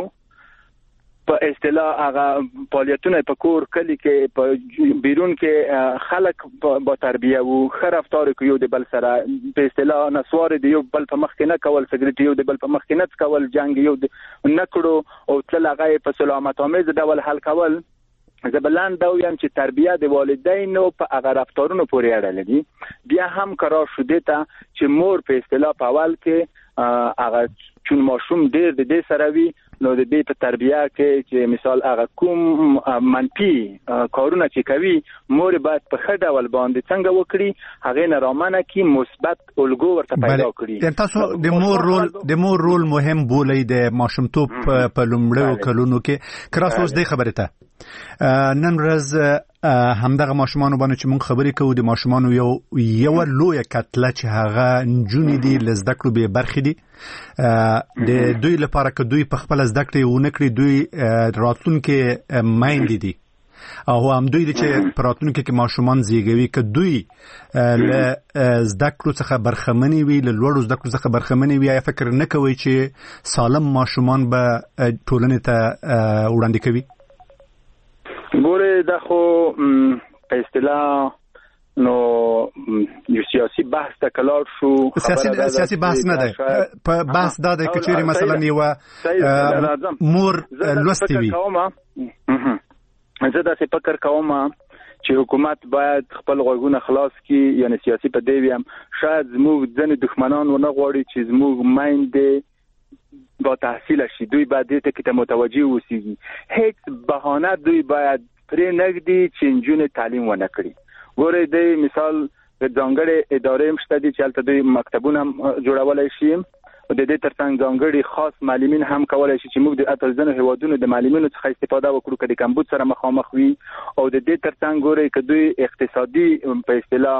[SPEAKER 2] په اصطلاح هغه فعالیتونه په کور کلی کې په بیرون کې خلک با تربیه و ښه رفتار کوي یو د بل سره په اصطلاح نسوار دی یو بل په مخ کې نه کول، سګریټ یو د بل په مخ کې نه کول، جنگ یو نه کړو او تل هغه په سلامت آمیز ډول حل کول. زه بلند دا وایم چې تربیه د والدینو په هغه رفتارونو پورې اړه لري. بیا هم قرار شوه ته چې مور په اصطلاح په اول کې هغه چون ماشوم ډېر د دې سره وي نو د دې په تربیه کې چې مثال هغه کوم منفي کارونه چې کوي مور باید په ښه ډول باندې څنګه وکړي هغه نه رامنه کې مثبت الګو ورته پیدا کړي.
[SPEAKER 3] تاسو د مور رول د مور رول مهم بولئ د ماشومتوب په لومړیو کلونو کې. کراس اوس دې خبره ته نن ورځ همدغه ماشومانو باندې چې موږ خبرې کوو د ماشومانو یو یو لویه کتله چې هغه نجونې دي له زده کړو بې برخې دي. د دوی لپاره که دوی په خپله زده کړې ونه کړي دوی راتلونکي میندې دي او هم دوی دي چې په راتلونکي کې ماشومان زیږوي. که دوی له زده کړو څخه برخمنې وي، له لوړو زده کړو څخه برخمنې وي، آیا فکر نه کوئ چې سالم ماشومان به ټولنې ته وړاندې کوي؟
[SPEAKER 2] ګوره دا خو په اصطلاح نو یو سیاسي بحث ته کلار شو.
[SPEAKER 3] سیاسي سیاسي بحث نه دی، په بحث دا دی چې چیرې مثلا یو مور لوستې وي.
[SPEAKER 2] زه داسې فکر کوم چې حکومت باید خپل غوږونه خلاص کړي، یعنی سیاسي په دی ویم شاید زموږ ځنې دښمنان ونه غواړي چې زموږ میندې با تحصیل شي، دوی باید دې ته کې متوجه اوسېږي. هیڅ بهانه دوی باید پرې نږدي چې نجونې تعلیم ونه کړي. ګورئ د مثال ځانګړې ادارې مشته دي چې هلته دوی مکتبونه جوړولی شي، او د دې ترڅنګ ځانګړي خاص معلمین هم کولای شي چې موږ د اتلزنو هیوادونو د معلمینو څخه استفاده وکړو که د کمبود سره مخامخ وي. او د دې ترڅنګ ګورئ که دوی اقتصادي په اصطلاح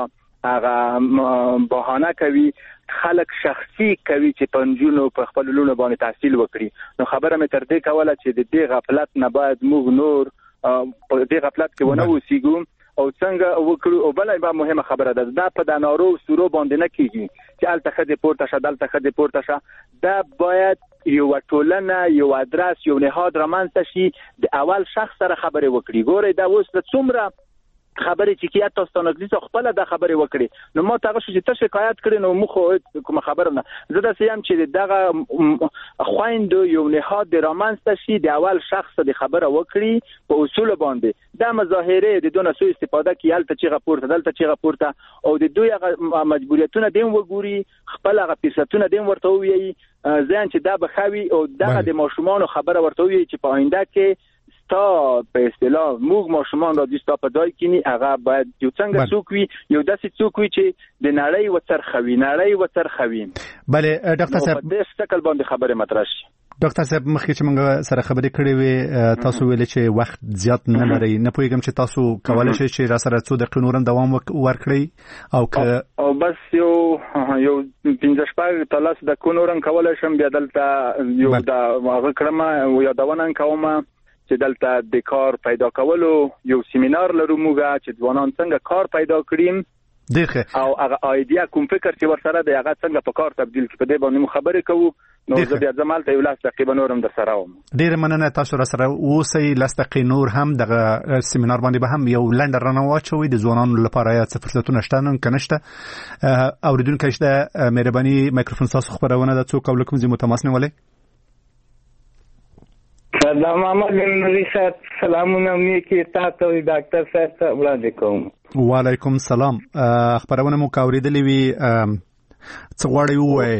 [SPEAKER 2] هغه بهانه کوي، خلک شخصي کوي چې په نجونو په خپل لونو باندې تحصیل وکړي، نو خبره مې تر دې کوله چې د دې غفلت نه باید موږ نور په دې غفلت کې ونه اوسېږو او څنګه وکړو. او بل یوه مهمه خبره ده، دا په د نارو سورو باندې نه کیږي چې هلته ښځې پورته شه دلته ښځې پورته شه. دا باید یوه ټولنه، یو ادرس، یو نهاد رامنځته شي، د اول شخص سره خبرې وکړي. ګورئ دا اوس د څومره خبرې چې کیات تاسو ته نګلیسه خپل د خبرې وکړي، نو ما ته چې ته شکایت کړې نو مخ کوم خبره نه زه د سیم چې دغه خويند یو نهاد د رامنځته شي، د اول شخص د خبره وکړي په اصول باندې. دا مظاهره د دونه سو استفاده کی الته چې غپورته دلته چې غپورته او د دوی مجبوریتونه دیم وګوري، خپل غ پیسټونه دیم ورته وي ځان چې دا بخوي او دغه د ماشومان خبره ورته وي چې په آینده کې تا په اصطلاح موږ ماشومان را دي ستا په ځای کینی، هغه باید یو څنګه څوک وي، یو داسې څوک وي چې د نړۍ وڅرخوي نړۍ وڅرخوي.
[SPEAKER 3] بله ډاکټر صاحب
[SPEAKER 2] په دې شکل باندې خبره مطرح شي.
[SPEAKER 3] ډاکټر صاحب مخکې چې موږ سره خبرې کړې وې تاسو ویل چې وخت زیات نه لري، نه پوهیږم چې تاسو کولای شئ چې را سره څو دقیقې نور دوام ورکړئ او که
[SPEAKER 2] او بس یو یو پنځه شپږ تلاس د کو نورم کولای شم بیا دلته یو دا هغه کړم او یادونه کوم چې دلته د کار پیدا کولو یو سیمینار لرو موږ چې ځوانان څنګه کار پیدا کړیم
[SPEAKER 3] دغه
[SPEAKER 2] او هغه ایډیا کوم فکر چې ورسره د هغه څنګه په کار تبدیل کړي په دې باندې خبرې کوو. نو زه بیا زمالته یو لاس تقریبا نورم در سره وم.
[SPEAKER 3] ډیر مننه تاسو را سره اوسئ. لاس تقریبا نور هم دغه سیمینار باندې به هم یو لنډ رانه واچوي د ځوانانو لپاره یا څه فرصتونه شته نن کنهشته. اوریدونکو شته مهرباني مایکروفون تاسو خبرونه د څوک او کوم زی متماسن ولې
[SPEAKER 8] سلام محمد نوري صاحب، سلامونه مې کې تاسو ډاکټر صاحب ته وړاندې کوم.
[SPEAKER 3] وعلیکم سلام. خبرونه مو کاوریدلې وی څه غواړئ ووایئ؟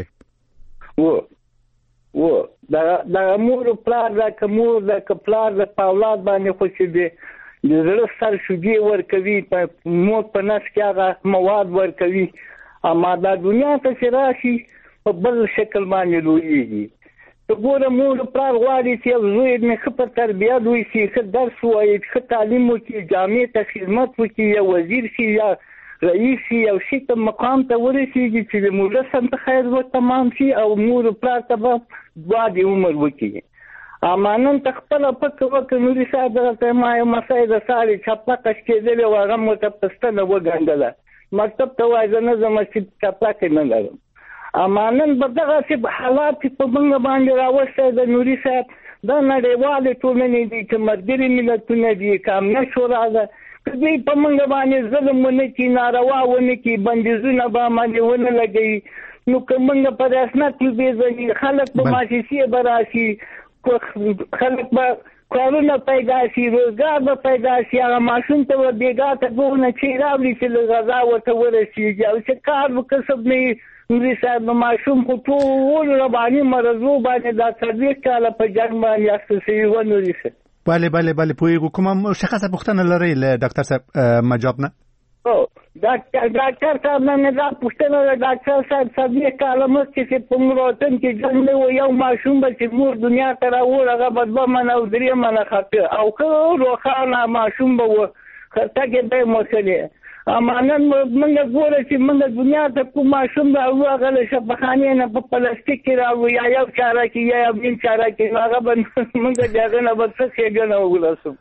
[SPEAKER 8] و و دا د مور پلار د کومور د کپلار د اولاد باندې خو چې دی د زړه سر شوګي ورکوي په موت په نس کې هغه مواد ورکوي، اما دا دنیا ته چې راشي په بل شکل باندې لویږي. ته ګوره مور پلار غواړي چې یو زوی یې ښه په تربیه لوی شي، ښه درس ووایي، ښه تعلیم وکړي، جامع ته خدمت وکړي، یا وزیر شي یا رئیس شي، یو شي ته مقام ته ورسېږي چې د مولس هم ته خیر و تمام شي او مور پلار ته به دعا د عمر وکړي. اما نن ته خپله فکر وکړه نوري صاحب دغلته ما یو مسای د سارې چپلقه شکېدلې وه، هغه مو ته په ستنه وګنډله، مکتب ته وایي زه نه ځم چې چپلقې نه لرم. اما نن به دغسې حالات په موږ باندې راوستی د نوري صاحب دا نړیوالې ټولنې دي چې ملګري ملتونه دي، که امنیه شورا ده، که دوی په موږ باندې ظلم ونه کړي، ناروا ونه کړي، بندیزونه به باندې ونه لګوي، نو که موږ په رسمیت وپېژني، خلک به مؤسسې به راشي، خلک به کارونه پیدا شي، روزګار به پیدا شي، هغه ماشوم ته به بېګا ته ګورنه چې راوړي چې له غذا ورته ورسېږي او چې کار و کسب نه وي. نوري صاحب نو ماشوم خو ټول رباني مرضو باندې دا څلوېښت کاله په جنګ باندې اخته شوي وه نوري صاحب.
[SPEAKER 3] بله بله بله پوهېږو. کومه مشخصه پوښتنه لرئ له ډاکټر صاحب مجاب نه؟
[SPEAKER 8] ډاکټر ډاکټر صاحب نه مې دا پوښتنه ده ډاکټر صاحب څلوېښت کاله مخکې چې په موږ وطن کې جنګ نه و، یو ماشوم به چې مور دنیا ته راوړ هغه به دوه منه او درې منه خطه او ښه روښانه ماشوم به و، خرڅکې به یې موسلې. اما نن موږ ګوره چې موږ دنیا ته کوم ماشوم راوړو هغه له شفاخانې نه په پلاستیک کې راوړو یا یو چاره کې یا یو بل چاره کې، نو هغه به موږ د هغه نه به څه ښېګڼه وګرځو.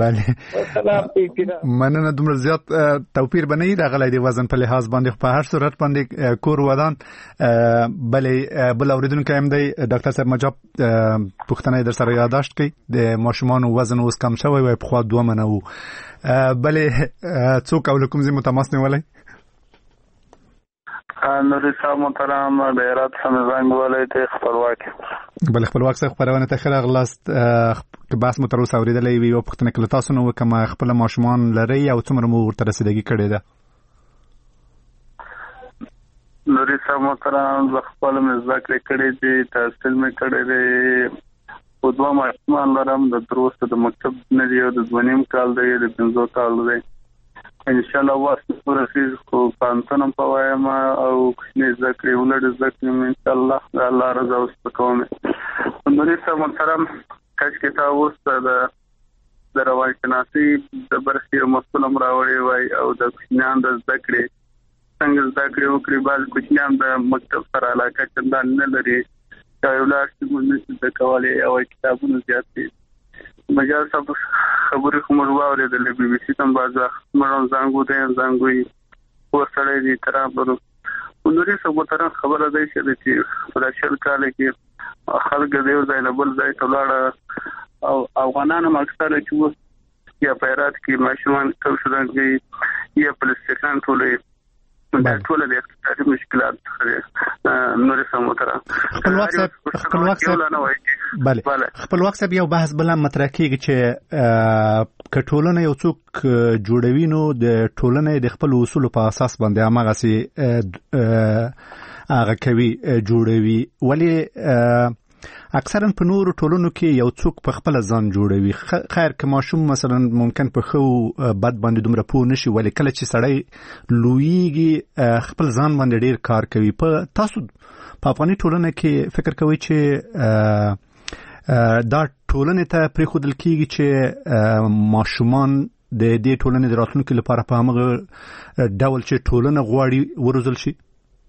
[SPEAKER 3] بله مننه. دومره زیات توپیر به نه وي راغلی د وزن په لحاظ باندې، په هر صورت باندې کور ودان. بلې بل اورېدونکی هم دی ډاکټر صاحب مجاب پوښتنه یې در سره یاداشت کړئ د ماشومانو وزن اوس کم شوی وای، پخوا دوه منه و. بلې څوک او له کوم ځای مو تماس نیولی؟
[SPEAKER 5] نوري صاحب محترم د هرات څخه زنګ ولې ته خپلواک
[SPEAKER 3] بل خپلواک څخه خبرونه ته خیر غلاست که بحث مو تر اوسه اوریدلې وي او پښتنه کله تاسو نو کوم خپل ماشومان لري او څومره مو ورته رسیدګي کړې ده؟
[SPEAKER 5] نوري صاحب محترم زه خپل مزاکره کړې دي تحصیل مې کړې دي او دوه ماشومان لرم د دروسته د مکتب نه دی او د ځوانیم کال دی د پنځو کال دی ان شاء الله واسه پرسیز کو پانتنم پوایم او کښنی ذکر ولر ذکر ان شاء الله الله رضا وسکوم نوري صاحب محترم کښ کې تاسو د د روایتناسي د برخي مسلم راوړی وای او د کښنان د ذکر څنګه ذکر وکړي باز کښنان د مکتب سره علاقه چندان نه لري دا یو لاس موږ د کولای او کتابونو زیات دي مجال صاحب خبرې کوم ورواورې د بي بي سي تم بازار مړو زنګو دې زنګوي ورسره دي ترابرو نوري صاحب تر خبره ده چې په داشل کال کې خلک دیو ځای نه بل ځای ته لاړ او افغانانو مکسره چې یا پیرات کې ماشومان ټول شدان کې یا پلستیکان ټولې دا ټول د اقتصادي مشکلات نوري سموتره
[SPEAKER 3] خپلواک صاحب خپلواک صاحب بله خپلواک صاحب یو بحث بل مطرح کیږي چې کټولنه یو څوک جوړوي نو د ټولنې د خپل اصول په اساس باندې هغه سي هغه کوي جوړوي ولی اکثرا په نورو ټولنو کې یو څوک په خپل ځان جوړوي خیر که ماشوم مثلا ممکن په خو بد باندې دومره پوه نشي ولی کله چې سړی لویږي خپل ځان باندې ډیر کار کوي په تاسو په افغاني ټولنه کې فکر کوي چې دا ټولنه ته پریښودل کیږي چې ماشومان د دې ټولنې د راتلونکي لپاره په هغه ډول چې ټولنه غواړي وروزل شي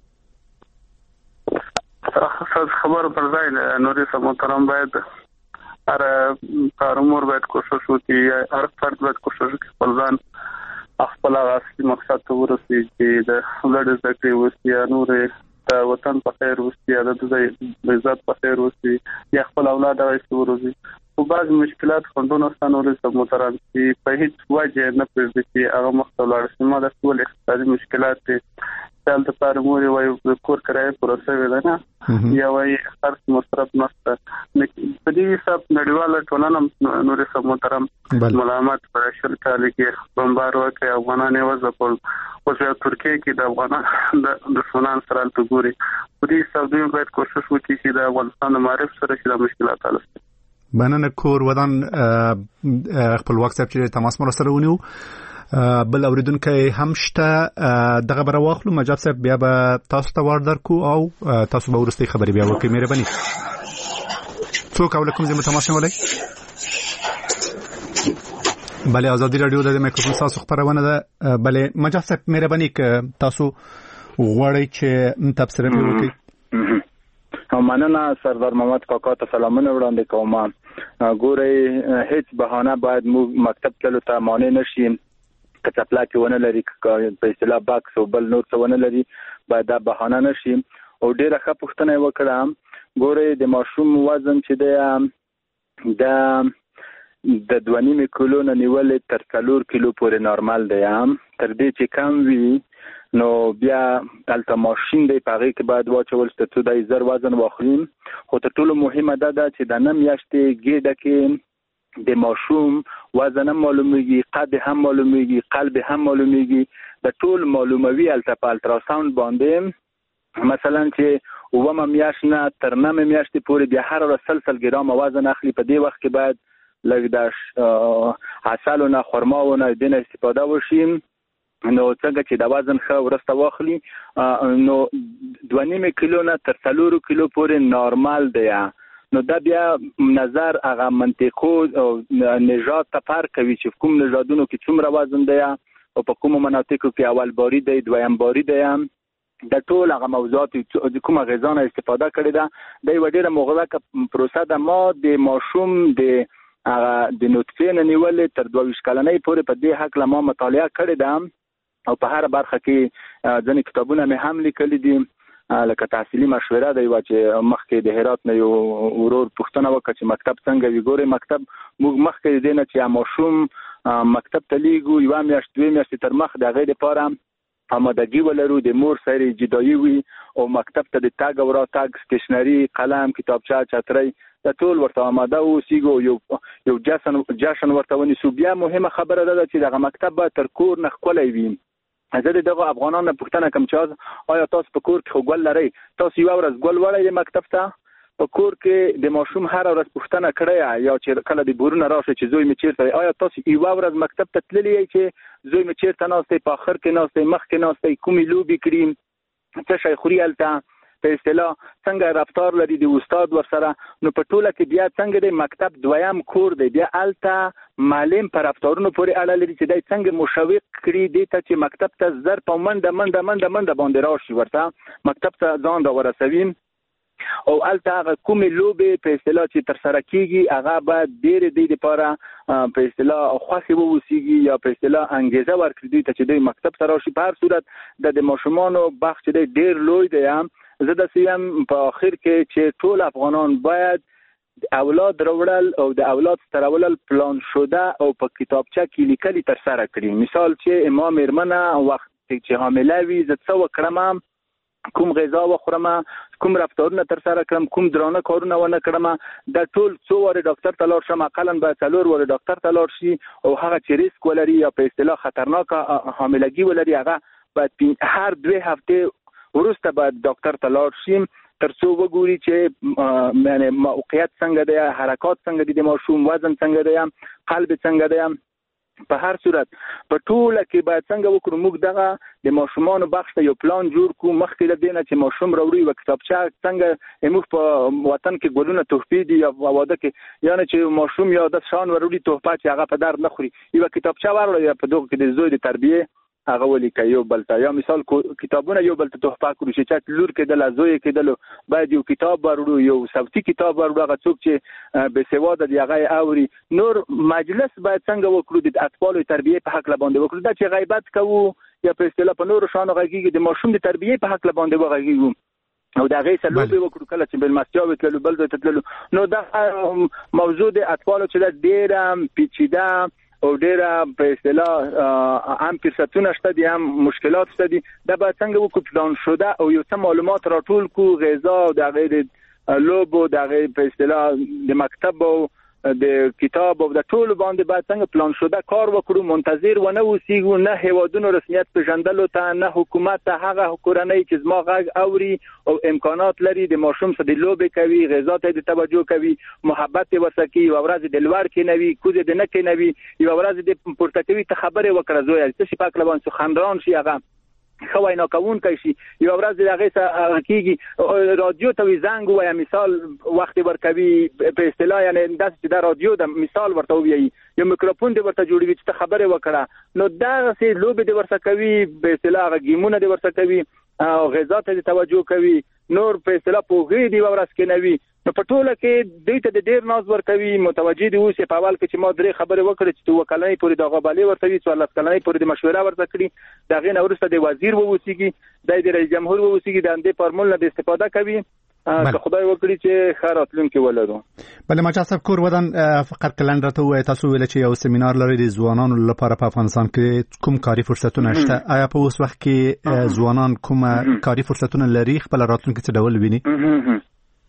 [SPEAKER 5] خبر پر ځای نوري صاحب محترم باید هر کارمور باید کوشش وکړي هر فرد باید کوشش وکړي خپل ځان خپل اصلي مقصد ته ورسوي چې د ولر ذکر وسیا نور د وطن په خیر وسیا د عزت په خیر وسي یا خپل اولاد راځي او بعض مشکلات خوندونه ستنوري صاحب محترم چې په هیڅ وجه نه پېژني چې هغه مختلف سیمه د ټول اقتصادي مشکلات دي تل ته پارموري وای کور کرای پروسه ویل نه یا وای خرڅ مصرف نشته په دې حساب نړیواله ټولنه نوري صاحب محترم ملامت پر شل کال کې بمبار وکړ افغانان وځپل او چې ترکیه کې د افغانان د سونان سره ته ګوري په دې حساب دوی باید کوشش وکړي چې د افغانستان معرف سره چې د مشکلات حل شي
[SPEAKER 3] بننه کور ودان خپل وخت چې تماس مر سره ونیو بل اوریدونکو هم شته دغه بر واخلو مجاب صاحب بیا به تاسو ته ور درکو او تاسو به ورسته خبري بیا وکړئ مهرباني څوک علیکم زموږ تماس ولای بله ازادي رادیو د میکروفون تاسو خبرونه ده بله مجاب صاحب مهرباني ک تاسو غواړئ چې تبصره وکړئ
[SPEAKER 2] مننه سردار محمد کاکا ته سلامونه وړاندې کوم ګورئ هیڅ بهانه باید موږ مکتب تلو ته مانع نشي کڅپلا کې ونه لري په اصطلاح باکس او بل نور څه ونه لري باید دا بهانه نشي او ډیره ښه پوښتنه وکړم ګورئ د ماشوم وزن چې دی د د دوه نیم کیلو نه نیولې تر څلور کیلو پورې نارمل دی تر دې چې کم وي نو بیا الته ماشین دی په هغه کې باید واچول چې څو د زر وزن واخلیم خو تر ټولو مهمه ده چې د نیم میاشتې ګیډه کې د ماشوم وزن هم معلومیږي قد هم معلومیږي قلب هم معلومیږي د ټول معلوموي الته په الټراساوند باندې مثلا چې ومه میاشت نه تر نیم میاشتې پورې بیا هر ورځ سل ګرام وزن اخلي په دې وخت کې باید لږ د عسل نه خرما نه دینه استفاده وشي نو څنګه چې د وزن ښه ورسته واخلي نو دوه نیم کیلو نه تر څلور کیلو پورې نارمال دی نو دا بیا نظر هغه منطقو نژاد ته فرق کوي چې کوم نژادونو کې څومره وزن دی او په کومو مناطقو کې اول باری دی دویم باری دی د ټول هغه موضوعات د کومه غذا نه استفاده کړې ده د یو ډېره مغلقه پروسه ده ما د ماشوم د هغه د نطفې نه نیولې تر دوه ویشت کلنۍ پورې په دې حق ما مطالعه کړې ده او په هر برخه کې ځنې کتابونه مې هم لیکلي دي لکه تحصیلي مشوره دی چې مخکې د هرات نه یو ورور پوښتنه وکړه چې مکتب څنګه وي ګورې مکتب موږ مخکې دی نه چې ماشوم مکتب ته لیږو یوه میاشت دوې میاشتې تر مخ د هغې دپاره آمادگی ولرو، د مور سره جدایي وي او مکتب ته د تاګ او را تاګ ستېشنري، قلم، کتابچه، چترۍ د ټول ورته آماده اوسېږو، یو یو جشن جشن ورته ونیسو. بیا مهمه خبره ده چې دغه مکتب به تر کور نه ښکلی وي. زه د دغه افغانانو پوښتنه کوم چې آیا تاسو په کور کې خو ګل لرئ؟ تاسو یوه ورځ ګل وړئ مکتب ته؟ په کور کې د ماشوم هر ورځ پوښتنه کړی یا چې کله د بورونه راشي چې زوی مې چیرته دی؟ آیا تاسو یوه ورځ مکتب ته تللی یئ چې زوی مې چیرته ناست دی، په آخر کې ناست دی، مخ کې ناست دی، کومې لوبې کړي، څه شی خوري هلته، په اصطلاح څنګه رفتار لري د استاد ورسره؟ نو په ټوله کې بیا څنګه دی مکتب دویم کور دی. بیا هلته معلم په رفتارونو پورې اړه لري چې دی څنګه مشوق کړي دې ته چې مکتب ته زر په منډه منډه منډه منډه باندې راشي، ورته مکتب ته ځان راورسوي. او هلته هغه کومې لوبې په اصطلاح چې ترسره کېږي هغه باید ډېرې دوی دپاره په اصطلاح خوښې واوسېږي یا په اصطلاح انګېزه ورکړي دوی ته چې دوی مکتب ته راشي. په هر صورت د د ماشومانو بخت چې دی ډېر لوی دی. زه داسې یم په آخر کې چې ټول افغانان باید اولاد راوړل او د اولاد سترولل پلان شده او په کتابچه کې لیکلي ترسره کړي. مثال چې ما مېرمنه وخت چې حامله وي زه څه وکړم، کوم غذا وخورم، کوم رفتارونه ترسره کړم، کوم درانه کارونه ونه کړم، دا ټول څو واره ډاکټر ته لاړ شم، اقلا باید څلور واره ډاکټر ته لاړ شي. او هغه چې ریسک ولري یا په اصطلاح خطرناکه حاملګي ولري هغه باید هر دوه هفته وروسته باید ډاکټر ته لاړ شي تر څو وګوري چې یعنی موقعیت څنګه دی، حرکات څنګه دي د ماشوم، وزن څنګه دی، قلب څنګه دی. په هر صورت په ټوله کې باید څنګه وکړو موږ دغه د ماشومانو بخش ته یو پلان جوړ کړو مخکې له دې نه چې ماشوم راوړي یوه کتابچه څنګه موږ په وطن کې ګلونه تحفې دي یا واده کې یعنې چې ماشوم یا د شان وروړي تحفه چې هغه په درد نه خوري، یوه کتابچه وروړي یا په دغه کې د زوی د تربیې هغه ولیکي یو بل ته، یا مثال کتابونه یو بل ته تحفه کړو چې چا لور کېدله زوی کېدلو باید یو کتاب وروړو، یو صوتي کتاب وروړو، هغه څوک چې بېسواده دي هغه یې اوري. نور مجلس باید څنګه وکړو د اطفالو تربیې په هکله باندې وکړو، دا چې غیبت کوو یا په اصطلاح په نورو شانو غږیږي د ماشوم د تربیې په هکله باندې وغږیږو او د هغې سره لوبې وکړو کله چې مېلمستیا وتللو بل ځای ته تللو. نو دا موضوع د اطفالو چې ده ډېره پیچیده او ډېره په اصطلاح هم فرصتونه شته دي هم مشکلات شته دي. دا باید څنګه وکړو پلان شده او یو څه معلومات راټول کړو، غذا او د هغې د لوبو د هغې په اصطلاح د مکتب او د کتاب او د ټولو باندې باید څنګه پلان شده کار وکړو، منتظر ونه اوسېږو نه هیوادونو رسمیت پېژندلو ته نه حکومت ته، هغه کورنۍ چې زما غږ اوري او امکانات لري د ماشوم سره د لوبې کوي، غذا ته د توجه کوي، محبت یې ورسره کوي، یوه ورځ د لور کېنوي، کوزې د نه کېنوي، یوه ورځ د پورته کوي ته خبرې وکړه زویه څه شي په هکله باندې خندران شي، هغه ښه وینا کوونکی شي، یوه ورځ د هغې سره کېږي رادیو ته وي زنګ ووایه مثال وخت ورکوي په اصطلاح یعنې داسې چې دا رادیو ده مثال ورته ووایي، یو میکروفون دې ورته جوړوي چې ته خبرې وکړه. نو دغسې لوبې دې ورسره کوي په اصطلاح هغه ګیمونه دې ورسره کوي او غذا ته دې توجه کوي، نور په اصطلاح پوهې دې یوه ورځ کېنوي. نو په ټوله کې دوی ته د ډېر ناز ورکوي، متوجه دې اوسي په اول کې چې ما درې خبرې وکړې چې اووه کلنۍ پورې د هغه بالې ورته وي، څوارلس کلنۍ پورې د مشوره ورته کړي، د هغې نه وروسته د وزیر واوسېږي، دی د رئیس جمهور واوسېږي، د همدې فارمول نه د استفاده کوي که خدای وکړي چې ښه راتلونکي ولرو.
[SPEAKER 3] بله ماچا صاحب کور ودان فقط کلن راته ووایه تاسو ویله چې یو سیمینار لرئ د ځوانانو لپاره په افغانستان کې کوم کاري فرصتونه شته؟ آیا په اوس وخت کې ځوانان کوم کاري فرصتونه لري، خپله راتلونکي څه ډول ویني؟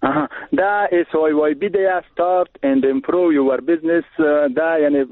[SPEAKER 2] دا اس وای وای بی دی start and improve your business، دا یعنی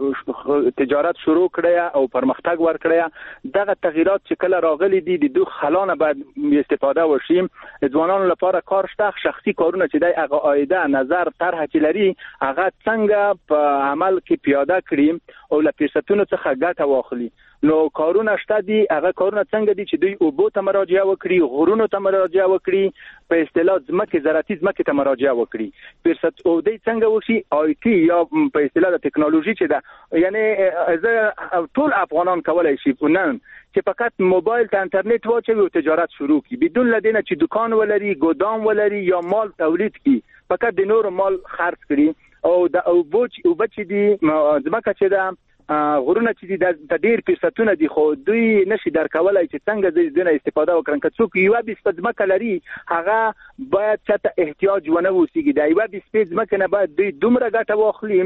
[SPEAKER 2] تجارت شروع کړی او پرمختګ ورکړی. دغه تغییرات چې کله راغلي دي د دوی خلانه باید استفاده وشي. ځوانانو لپاره کار شته، شخصي کارونه چې دی هغه عایده نظر طرحه چې لري هغه څنګه په عمل کې پیاده کړي او له فرصتونو څخه ګټه واخلي. نو کارونه شته دي، هغه کارونه څنګه دي چې دوی اوبو ته مراجعه وکړي، غرونو ته مراجعه وکړي، په اصطلاح ځمکې زراعتي ځمکې ته مراجعه وکړي. فرصت او دوی څنګه وشي آی ټي یا په اصطلاح د ټکنالوژي چې ده یعنی زه ټول افغانان کولی شي نن چې فقط موبایل ته انټرنیټ واچوي او تجارت شروع کړي بدون له دې نه چې دکان ولري، ګودام ولري یا مال تولید کړي، فقط د نورو مال خرڅ کړي او د اوبو چې دي ځمکه چې ده غرونه چې دي د ډېر فرصتونه دي خو دوی نشي درکولی چې څنګه دوی دونه استفاده وکړن. که څوک یوه بیسپه ځمکه لري هغه باید چاته احتیاج ونه اوسېږي، د یوه بیسپې ځمکې نه باید دوی دومره ګټه واخلي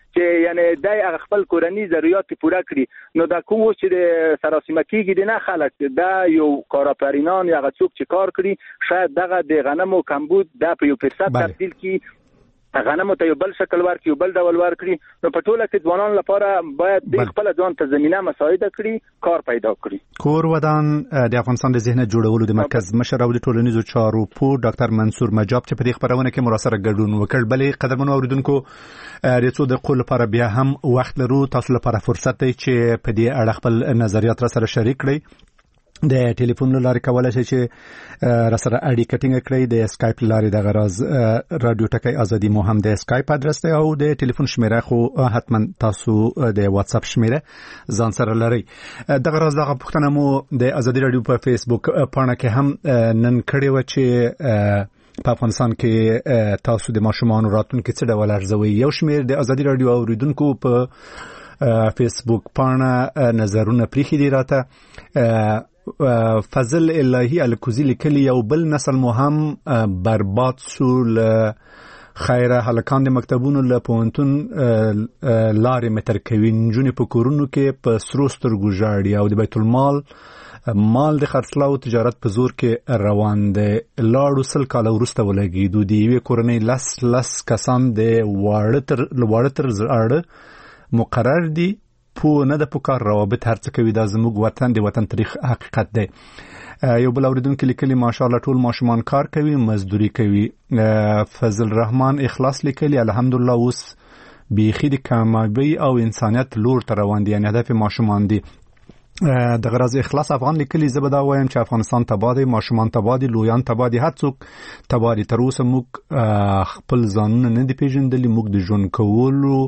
[SPEAKER 2] چې یعنی د خپل کورنی ضرورت پوره کړي. نو دا کوم چې د سراسیمه کېږي نه خلک دا یو کارآفرینان یا څوک چې کار کړي شاید دغه د غنمو کمبود د په یو فیصد تبدیل کړي غنمو ته یو بل شکل ورکړي یو بل ډول ورکړي. نو په ټوله کې ځوانان لپاره باید د خپل ځان ته زمينه مساعده کړي کار پیدا کړي.
[SPEAKER 3] کور ودان د افغانستان د ذهنیت جوړولو د مرکز مشر او د ټولنیزو چارو پور ډاکټر منصور مجاب چې په دې خبرونه کې مراسله ګډون وکړ. بلې قدرمنو اوریدونکو د څو دقیقو لپاره بیا هم وخت لرو تاسو لپاره فرصت دی چې په دې اړه خپل نظریات را سره شریک کړئ. د ټلیفون لارې کولای شئ چې را سره اړیکه ټینګه کړئ. د اسکایپ لارې د غراز رادیو ټکی ازادي مو هم د اسکایپ ادرس دی او د ټلیفون شمیره خو حتما تاسو د واتس اپ شمیره ځان سره لرئ. د غراز دغه پوښتنه مو د ازادي رادیو په فیسبوک پاڼه کې هم نن کړې و چې په افغانستان کې تاسو د ماشومان راتلونکي څه ډول ارزوي. یو شمیر د ازادي رادیو اوریدونکو په فیسبوک پاڼه نظرونه پریخي دي راته. فضل الهی الکوزی لیکلی یو بل نسل مو هم برباد شو ل خیره هلکان د مکتبونو له پوهنتون لارې متر کوي نجونې په کورونو کې په سرو سترګو ژاړي او د بیت المال مال د خرڅلاو تجارت په زور کې روان دی. لاړو سل کاله وروسته ولګېدو د یوې کورنۍ لس لس کسان د واړه تر واړه تر اړه مقرر دي پو نه د پکار روابط هر څه کوي. دا زموږ وطن د وطن تاریخ حقیقت دی. یو بل اوریدونکو لیکلي ماشاءالله ټول ماشومان کار کوي مزدوري کوي. فضل رحمان اخلاص لیکلي الحمدلله اوس بیخي د کامیابی او انسانیت لور ته روان دي یعنی هدف ماشومان دي. د غرض اخلاص افغان لیکلي زه به دا وایم چې افغانستان تباه دی ماشومان تباه دي لویان تباه دي هر څوک تباه دي. تر اوسه موږ خپل ځانونه نه دي پیژندلي موږ د ژوند کولو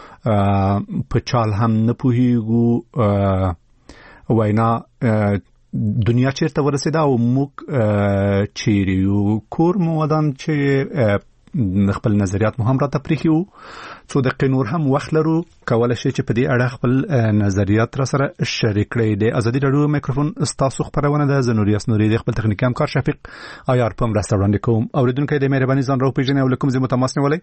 [SPEAKER 3] په چال هم نه پوهیږو. وینا دنیا چیرته ورسېده او موږ چیرې یو. کور مو ودان چې خپل نظریات مو هم راته پریښي وو. څو دقیقې نور هم وخت لرو کولی شئ چې په دې اړه خپل نظریات را سره شریک کړئ. د ازادي راډیو میکروفون ستاسو خپرونه ده. زه نوریاس نوري د خپل تخنیکي همکار شفیق عیار په مرسته وړاندې کوم. اوریدونکي د مهرباني ځان راوپېژنئ او له کوم ځای مو تماس نیولی.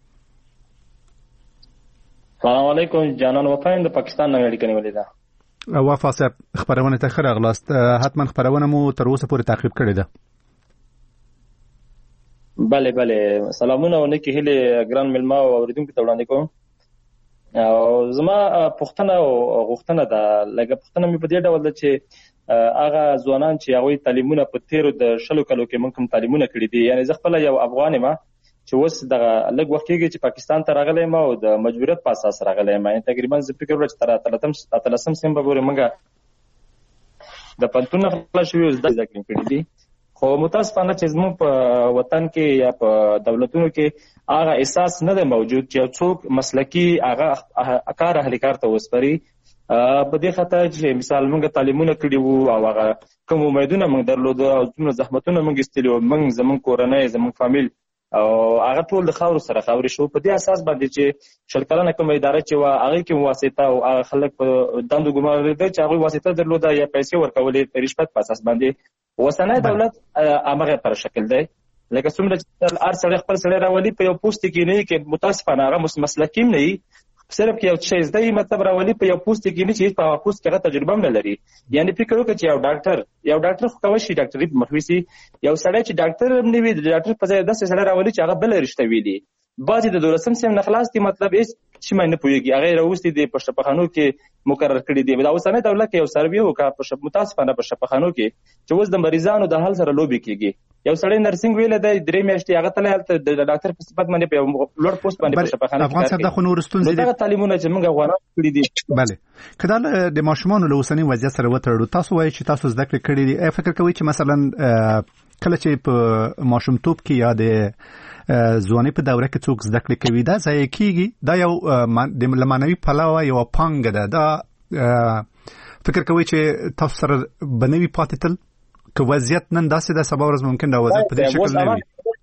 [SPEAKER 9] السلام علیکم جانان وفایم د پاکستان نه اړیکه نیولې ده.
[SPEAKER 3] وفا صاحب خبرونه ته ښه راغلاست. حتما خبرونه مو تر اوسه پورې تعقیب کړې ده.
[SPEAKER 9] بله بله سلامونه او نیکې هیلې ګران مېلمه او اوریدونکو ته وړاندې کوم. او زما پوښتنه او غوښتنه ده لکه پوښتنه مې په دې ډول ده چې هغه ځوانان چې هغوی تعلیمونه په تیرو د شلو کلو کې موږ کوم تعلیمونه کړي دي یعنی زه خپله یو افغان یم چې اوس دغه لږ وخت کېږي چې پاکستان ته راغلی یم او د مجبوریت په اساس راغلی یم. یعنې تقریبا زه فکر وکړم چې تر اتلسم سیم به پورې موږ د پوهنتون نه خلاص شوي زده کړې کړي دي. خو متاسفانه چې زموږ په وطن کې یا په دولتونو کې هغه احساس نه دی موجود چې یو څوک مسلکي هغه کار اهلي کار ته وسپاري. په دې خاطر چې مثال موږ تعلیمونه کړي وو او هغه کوم امیدونه موږ درلوده او څومره زحمتونه موږ ایستلي وو موږ زموږ کورنۍ زموږ فامیل او هغه ټول د خاورو سره خاورې شو. په دې اساس باندې چې شل کلنه کومه اداره چې وه هغې کې واسطه او هغه خلک په دندو ګمارېده چې هغوی واسطه درلوده یا پیسې ورکولې په رشوت په اساس باندې. اوسنی دولت همغه پر شکل دی لکه څومره چې هر سړی خپل سړی راولي په یو پوسټ کې نه کې متاسفانه هغه مسلکي نه وي صرف کې یو شی زده یي مطلب راولي په یو پوسټ کې نه چې په هغه پوسټ کې هغه تجربه هم نه لري. یعنی فکر وکړه چې یو ډاکټر یو ډاکټر خو کولی شي ډاکټري په مخ ویسي یو سړی چې ډاکټر هم نه وي د ډاکټر په ځای داسې سړی راولي چې هغه بله رشته ویلي. بعضې د دولسم سیم نه خلاص دي مطلب هېڅ شي باندې نه پوهېږي هغه یې راوستي دي په شفاخانو کې مقرر کړي دي. دا اوسنی دولت کې یو سروې وکړه متاسفانه په شفاخانو کې چې اوس د مریضانو د حل سره لوبې کېږي. یو سړی نرسنګ ویلی دی درې میاشتې هغه تللی هلته د ډاکټر په صفت باندې په یو لوړ پوسټ باندې په شفاخانه کې کار کوي. دغه تعلیمونه چې موږ افغانان کړي دي.
[SPEAKER 3] بله که دا د ماشومانو له اوسني وضعیت سره وتړو تاسو وایئ چې تاسو زده کړې کړي دي فکر کوئ چې مثلا کله چې په ماشومتوب کې یا د ځوانۍ په دوره کې څوک زده کړې کوي دا ضایع کېږي. دا یو د له معنوي پلوه یوه پانګه ده. دا فکر کوئ چې تاسو سره به نه وي پاتې تل که وضعیت نن داسې ده سبا ورځ ممکن دا وضعیت په دې شکل نه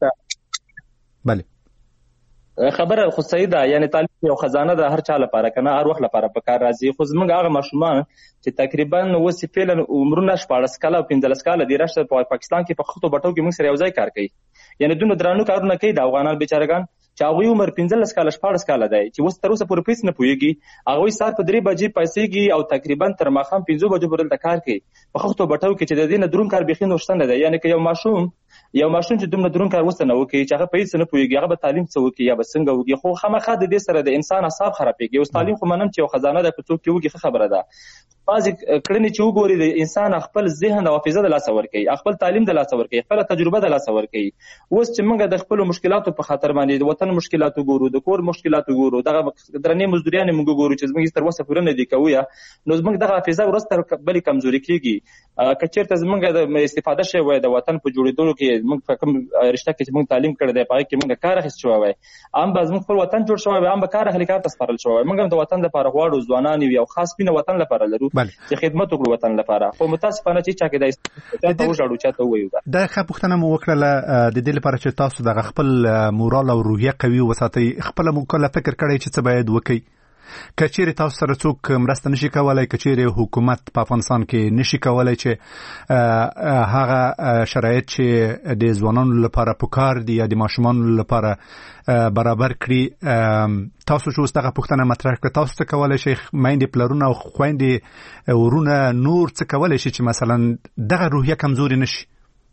[SPEAKER 3] وي. بله
[SPEAKER 9] خبره خو صحیح ده یعنی تعلیم یو خزانه ده هر چا لپاره که نه هر وخت لپاره په کار راځي. خو زموږ هغه ماشومان چې تقریبا اوس یې فعلا عمرونه شپاړس کاله او پنځلس کاله دي راشته په پاکستان کې په خښتو بټو کې موږ سره یو ځای کار کوي یعنی دومره درانه کارونه کوي د افغانان بیچارهګان چې هغه عمر پنځلس کاله شپږ کاله دی چې اوس تر اوسه پورې پیسې نه پويږي هغه سات په درې بجې پیسېږي او تقریبا تر ماښام پنځه بجو پورې د کار کوي په خښتو بټو کې چې د دې نه درون کار بيخي نوښتنه ده یعنی که یو ماشوم یو ماشوم چې دومره درون کار وسته نه وکړي چې هغه پیسې نه پويږي هغه به تعلیم څه وکړي یا به څنګه وکړي خو خامخا د دې سره د انسان اعصاب خرابېږي اوس تعلیم خو منم چې یو خزانه ده په څوک کې وکړي خبره ده بعض کړنې چې وګوري د انسان خپل ذهن او حافظه د لاس ور کوي خپل تعلیم د لاس ور کوي خپل تجربه د لاس ور کوي اوس چې موږ د خپل مشکلاتو په خاطر باندې د وطن مشکلاتو ګورو د کور مشکلاتو ګورو دغه درنې مزدوریان موږ ګورو چې زموږ تر وسه پورې نه دی کوي نو زموږ دغه حافظه ورسته بلې کمزوري کیږي کچېرته زموږ د استفاده شوی وای د وطن په جوړېدلو کې موږ په کوم رشته کې چې موږ تعلیم کړی دی په کې موږ کار اخیست شوی وای ام به زموږ خپل وطن جوړ شوی وای ام به کار اهل کار تسپارل شوی وای موږ د وطن لپاره غواړو ځوانان یو خاص بینه وطن لپاره لرو چې خدمت وکړو وطن لپاره خو متاسفانه چې چا کې د ته وژاړو چاته وایو
[SPEAKER 3] دا ښه پوښتنه مو وکړه د دې لپاره چې تاسو د خپل مورال او روحیه قوي وساتئ خپل مکلف فکر کړئ چې څه باید وکړي کچېرې تاسو سره څوک مرسته نشي کولای کچېرې حکومت په افغانستان کې نشي کولای چې هغه شرایط چې د ځوانانو لپاره پکار دي یا د ماشومانو لپاره برابر کړي تاسو چې ستغه پښتنه مطرح کړ تاسو څه کولای شئ مایندې پلرونه او خويندې ورونه نور څه کولای شي چې مثلا دغه روحیه کمزوري نشي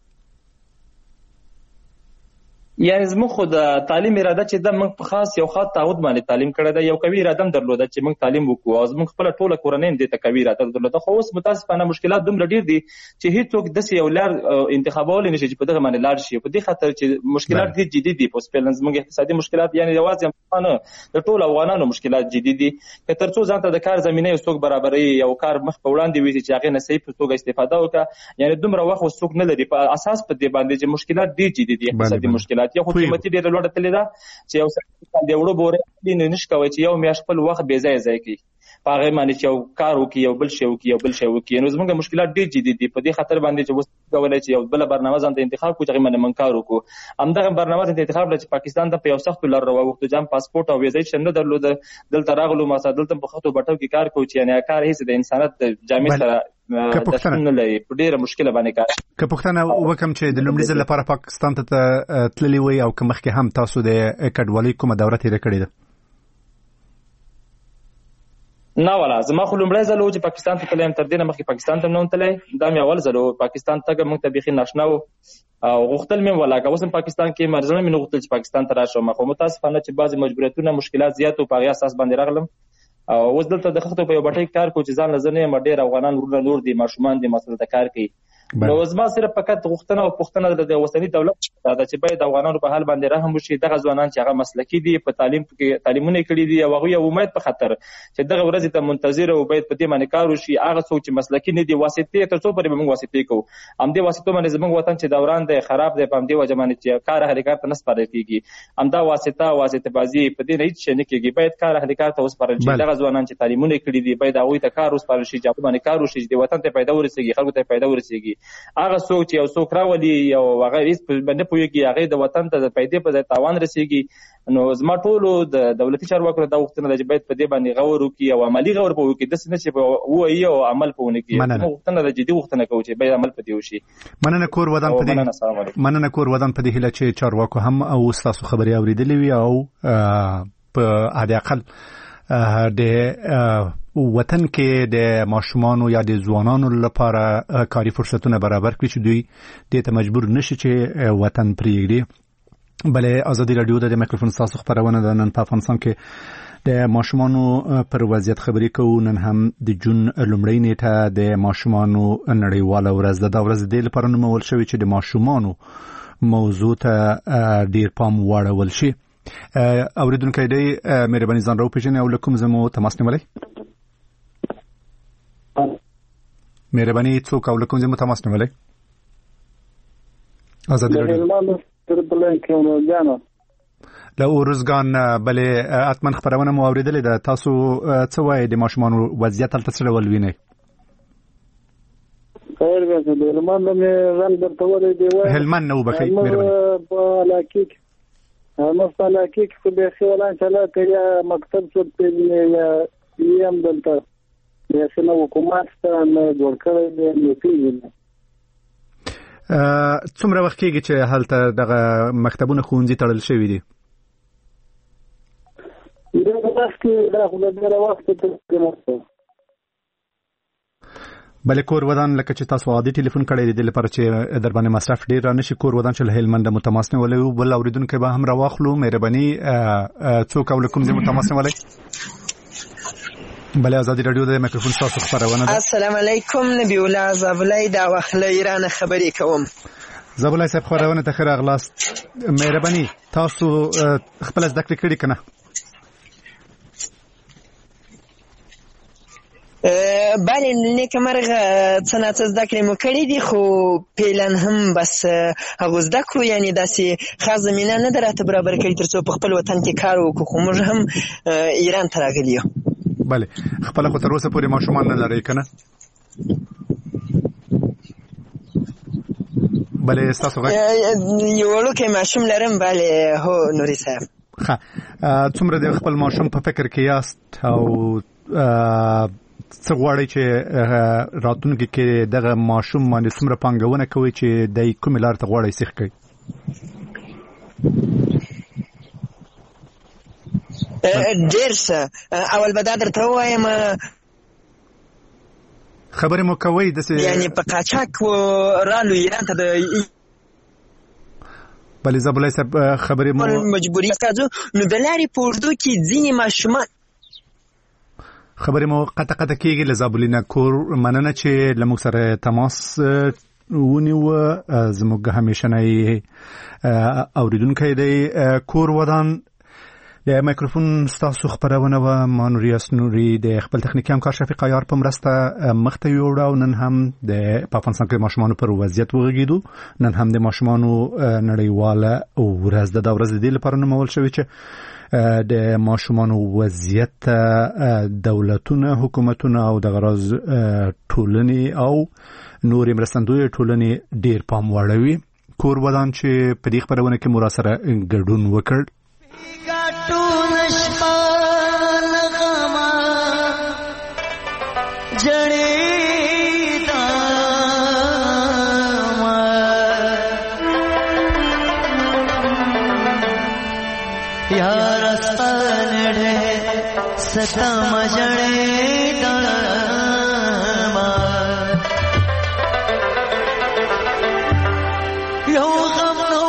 [SPEAKER 9] یعنی زموږ خو د تعلیم اراده چې د موږ په خاص یو خاص تعهد باندې تعلیم کړی دی یو قوي اراده هم درلوده چې موږ تعلیم وکړو او زموږ خپل ټوله کورنۍ د تکوي اراده درلوده خو اوس متاسفانه مشکلات دومره ډیر دي چې هیڅوک د یو لار انتخابول نشي چې په دغه باندې لاړ شي په دې خاطر چې مشکلات دي جدي دي په سپیلن زموږ اقتصادي مشکلات یعنی یوازې نه د ټول افغانانو مشکلات جدي دي که ترڅو ځانته د کار زمينه یو څوک برابرۍ یو کار مخ په وړاندې وي چې هغه نصیب په توګه استفاده وکړي یعنی دومره وخت څوک نه لري په اساس په دې باندې چې مشکلات دي جدي دي اقتصادي مشکلات یو حکومتي ډېر لوړه تللی ده چې یو څه د وړو بورې نه نشي کوي چې یو میاشت خپل وخت بې ځای ځای کوي په هغه باندې چې یو کار وکړي یو بل شی وکړي یو بل شی وکړي نو زموږ مشکلات ډېر جدي دي په دې خاطر باندې چې وسه کولای چې یو بل برنامه ځان ته انتخاب کوو چې هغه باندې کار وکړو همدغه برنامه ته انتخاب لږ پاکستان ته په یو سخت لار راوغوښتو جام پاسپورت او ویزا چې نه درلود دلته راغلو ما دلته په خاطر بټو کې کار کوو چې یعنی کار هیڅ د انسانیت جامع سره
[SPEAKER 3] که پښتنه
[SPEAKER 9] لې ډیره مشکله باندې کار
[SPEAKER 3] که پښتنه وکم چې د لومړي ځل لپاره پاکستان ته تللی وي او که مخکې هم تاسو د کډوالۍ کومه دوره تیر کړې ده
[SPEAKER 9] نه ولا زما خو لومړی ځل چې پاکستان ته تلم تر دې نه مخکې پاکستان ته نه تللی دا مې اول ځل پاکستان ته موږ ته بيخي ناشنا و او غوښتل مې ولا که اوس پاکستان کې مرزونه مې نه غوښتل چې پاکستان ته راشم خو متاسفانه چې بعضی مجبوریتونه مشکلات زیات او په هغه اساس باندې راغلم او اوس دلته د خښتو په یو بټۍ کار کوم چې ځان لزنه مډیر افغانان ورونه نور دي ماشومان دي مسله د کار کوي نو زما صرف فقط غوښتنه او پوښتنه د وسنی دولت دا چې باید افغانانو په حال باندې رحم وشي دغه ځوانان چې هغه مسلکي دي په تعلیم کې تعلیمونه کړي دي او هغه امید په خاطر چې دغه ورځ ته منتظر او باید په دې باندې کار وشي هغه څوک چې مسلکي نه دي واسطه تر څو پرې موږ واسطه کوو هم دې واسطه باندې زموږ وطن چې دوران دی خراب دی په دې وجه باندې چې کار اهل کار ته نسپارل کیږي هم دا واسطه واسطه بازی په دې نه هیڅ نه کیږي باید کار اهل کار ته وسپارل شي دغه ځوانان چې تعلیمونه کړي دي باید هغه ته کار وسپارل شي چې باندې کار وشي چې وطن ته پیدا ورسیږي خلکو ته پیدا ورسیږي هغه چې یو څوک راولي یو هغه هیڅ باندې پوهیږي هغه د وطن ته د پیدې په تاوان رسیږي نو زما ټولو د دولتي چارواکو د وختونه د باید په دې باندې غور وکړي او عملی غور په وکړي د سینې چې وایي او عمل په ونه کې وختونه د جدي وختونه کوي چې باید عمل په دی وشي
[SPEAKER 3] مننه کور ودان په دې مننه کور ودان په دې هله چې چارواکو هم او تاسو خبري اوریدلې وي او په عادي اقل د وطن کې د ماشومان یا د ځوانانو لپاره کاري فرصتونه برابر کړي چې دوی د ته مجبور نشي چې وطن پرېږدي بلې ازادي رادیو د میکروفون تاسو خبرونه د نن په افغانستان کې د ماشومانو پر وضعیت خبرې کوو نن هم د جون لومړۍ نیټه د ماشومانو نړیواله ورځ ده دا ورځ د لپاره نومول شوی چې د ماشومانو موضوع ته ډیر پام واړول شي اوریدونکو دی مهرباني ځان راوپېژنئ او له کوم ځای مو تماس نیولی مهرباني څوک او له کوم ځای مو تماس نیولی ازادي رادیو له اورزګان بلې اتمن خبرونه مو اوریدلې ده تاسو څه وایي د ماشومانو وضعیت هلته څه ډول وینئ
[SPEAKER 10] خیر به د هلمند مې ځان درته ولی دی وایي
[SPEAKER 3] هلمند نه وبخئ مهرباني
[SPEAKER 10] په علاقې کې همه په علاقې کې خو بیخي ولا انشاءالله که یا مکتب څوک پېژني یا یې هم دلته بیخي نه حکومت ته نه جوړ کړی دی نو پېژني
[SPEAKER 3] څومره وخت کېږي چې هلته دغه مکتبونه ښوونځي تړل شوي دي
[SPEAKER 10] دا بس کې دا خو د ډېر وخت ته کېناستو
[SPEAKER 3] بلې کور ودان لکه چې تاسو عادي ټلیفون کړی دی لپاره چې در باندې مصرف ډیر نه شي کور ودان چې له هلمند متماس نه ولې بل اوریدونکو به هم راواخلو مهرباني څوک او کوم دې متماس نه ولې بلې ازادي رادیو د میکروفون تاسو خبرونه ده.
[SPEAKER 11] السلام علیکم نبی الله زابلای دا واخله ایران خبرې کوم.
[SPEAKER 3] زابلای صاحب خبرونه ته خیر اغلاست مهرباني تاسو خپل زده کړې کړې کنه
[SPEAKER 11] بله نیکه مرغه څه نه څه زده کړې مو کړې دي خو پیلن هم بس هغه زده کړو یعنې داسې ښه زمینه نه ده راته برابر کړې تر څو په خپل وطن کې کار وکړو خو موږ هم ایران ته راغلي یو.
[SPEAKER 3] بله خپله خو تر اوسه پورې ماشومان نه لرئ که نه بله ستاسو غږ
[SPEAKER 11] یو وړوکی ماشوم لرم بله هو نوري صاحب
[SPEAKER 3] ښه څومره د خپل ماشوم په فکر کې یاست او څه غواړئ چې راتلونکي کې دغه ماشوم باندې څومره پانګونه کوئ چې دی کومې لارې ته غواړئ سیخ کړئ؟
[SPEAKER 11] ډېر څه اول به دا درته ووایم
[SPEAKER 3] خبرې مو کوئ داسې
[SPEAKER 11] یعنې په قاچاق رالو ایران ته د
[SPEAKER 3] بلې زابلای صاحب خبرې مو
[SPEAKER 11] مجبوري نو د لارې په اوږدو کې ځینې ماشومان
[SPEAKER 3] خبرې مو قطع قطع کېږي له زابلینه کور مننه چې له موږ سره تماس ونیوه زموږ همیشنی اوریدونکی دی کور ودان د میکروفون ستاسو خبرونه و ما نوریاس نوري د خپل تخنیکي همکار شفیق عیار په مرسته مخته یوړو او نن هم د افغانستان کې ماشومانو پر وضعیت وغږیدو نن هم د ماشومانو نړیواله ورځ ده دا ورځ د دې لپاره نومول شوې چې د ماشومانو وضعیت دولتونه حکومتونه او د غراز ټولنې او نورې مرستندویه ټولنې ډیر پام وړوي کور ودان چې په دې خبرونه کې مو راسره ګډون وکړ
[SPEAKER 12] ستم جړې دما یو غم نو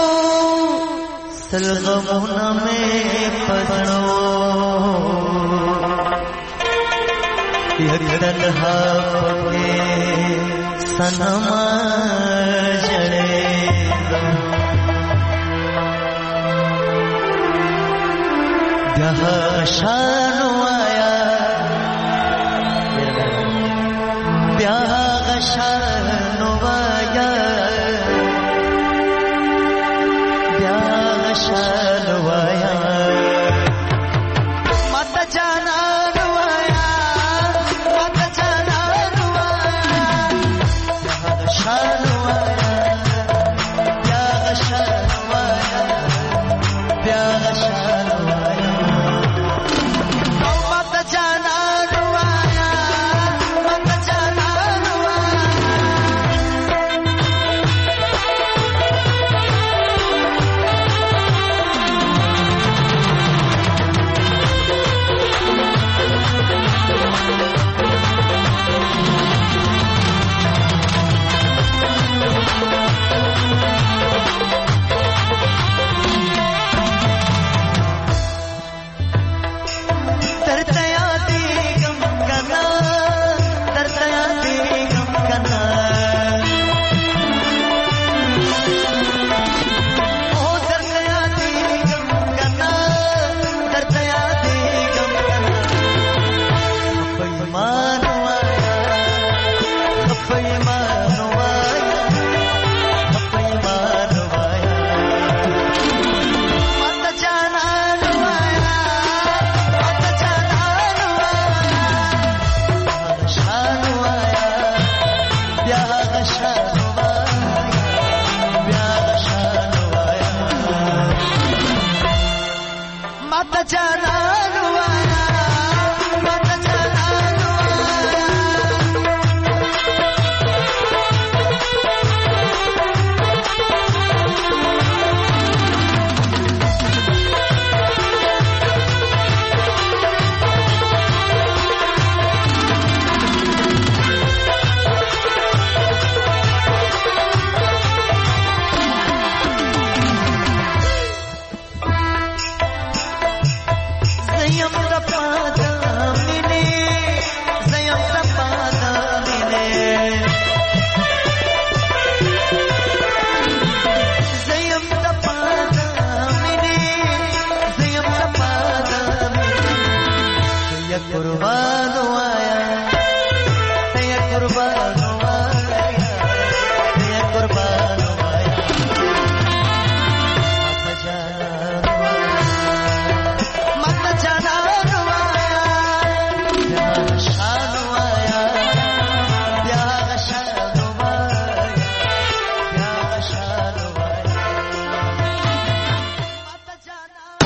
[SPEAKER 12] سل غمونه مې پدړو یک تنها پکې سنم جړې بیا شانو آیا بیا شانو آیا بیا شانو آیا مت جانا نو آیا مت جانا نو آیا بیا شانو آیا بیا شانو آیا بیا شانو Jana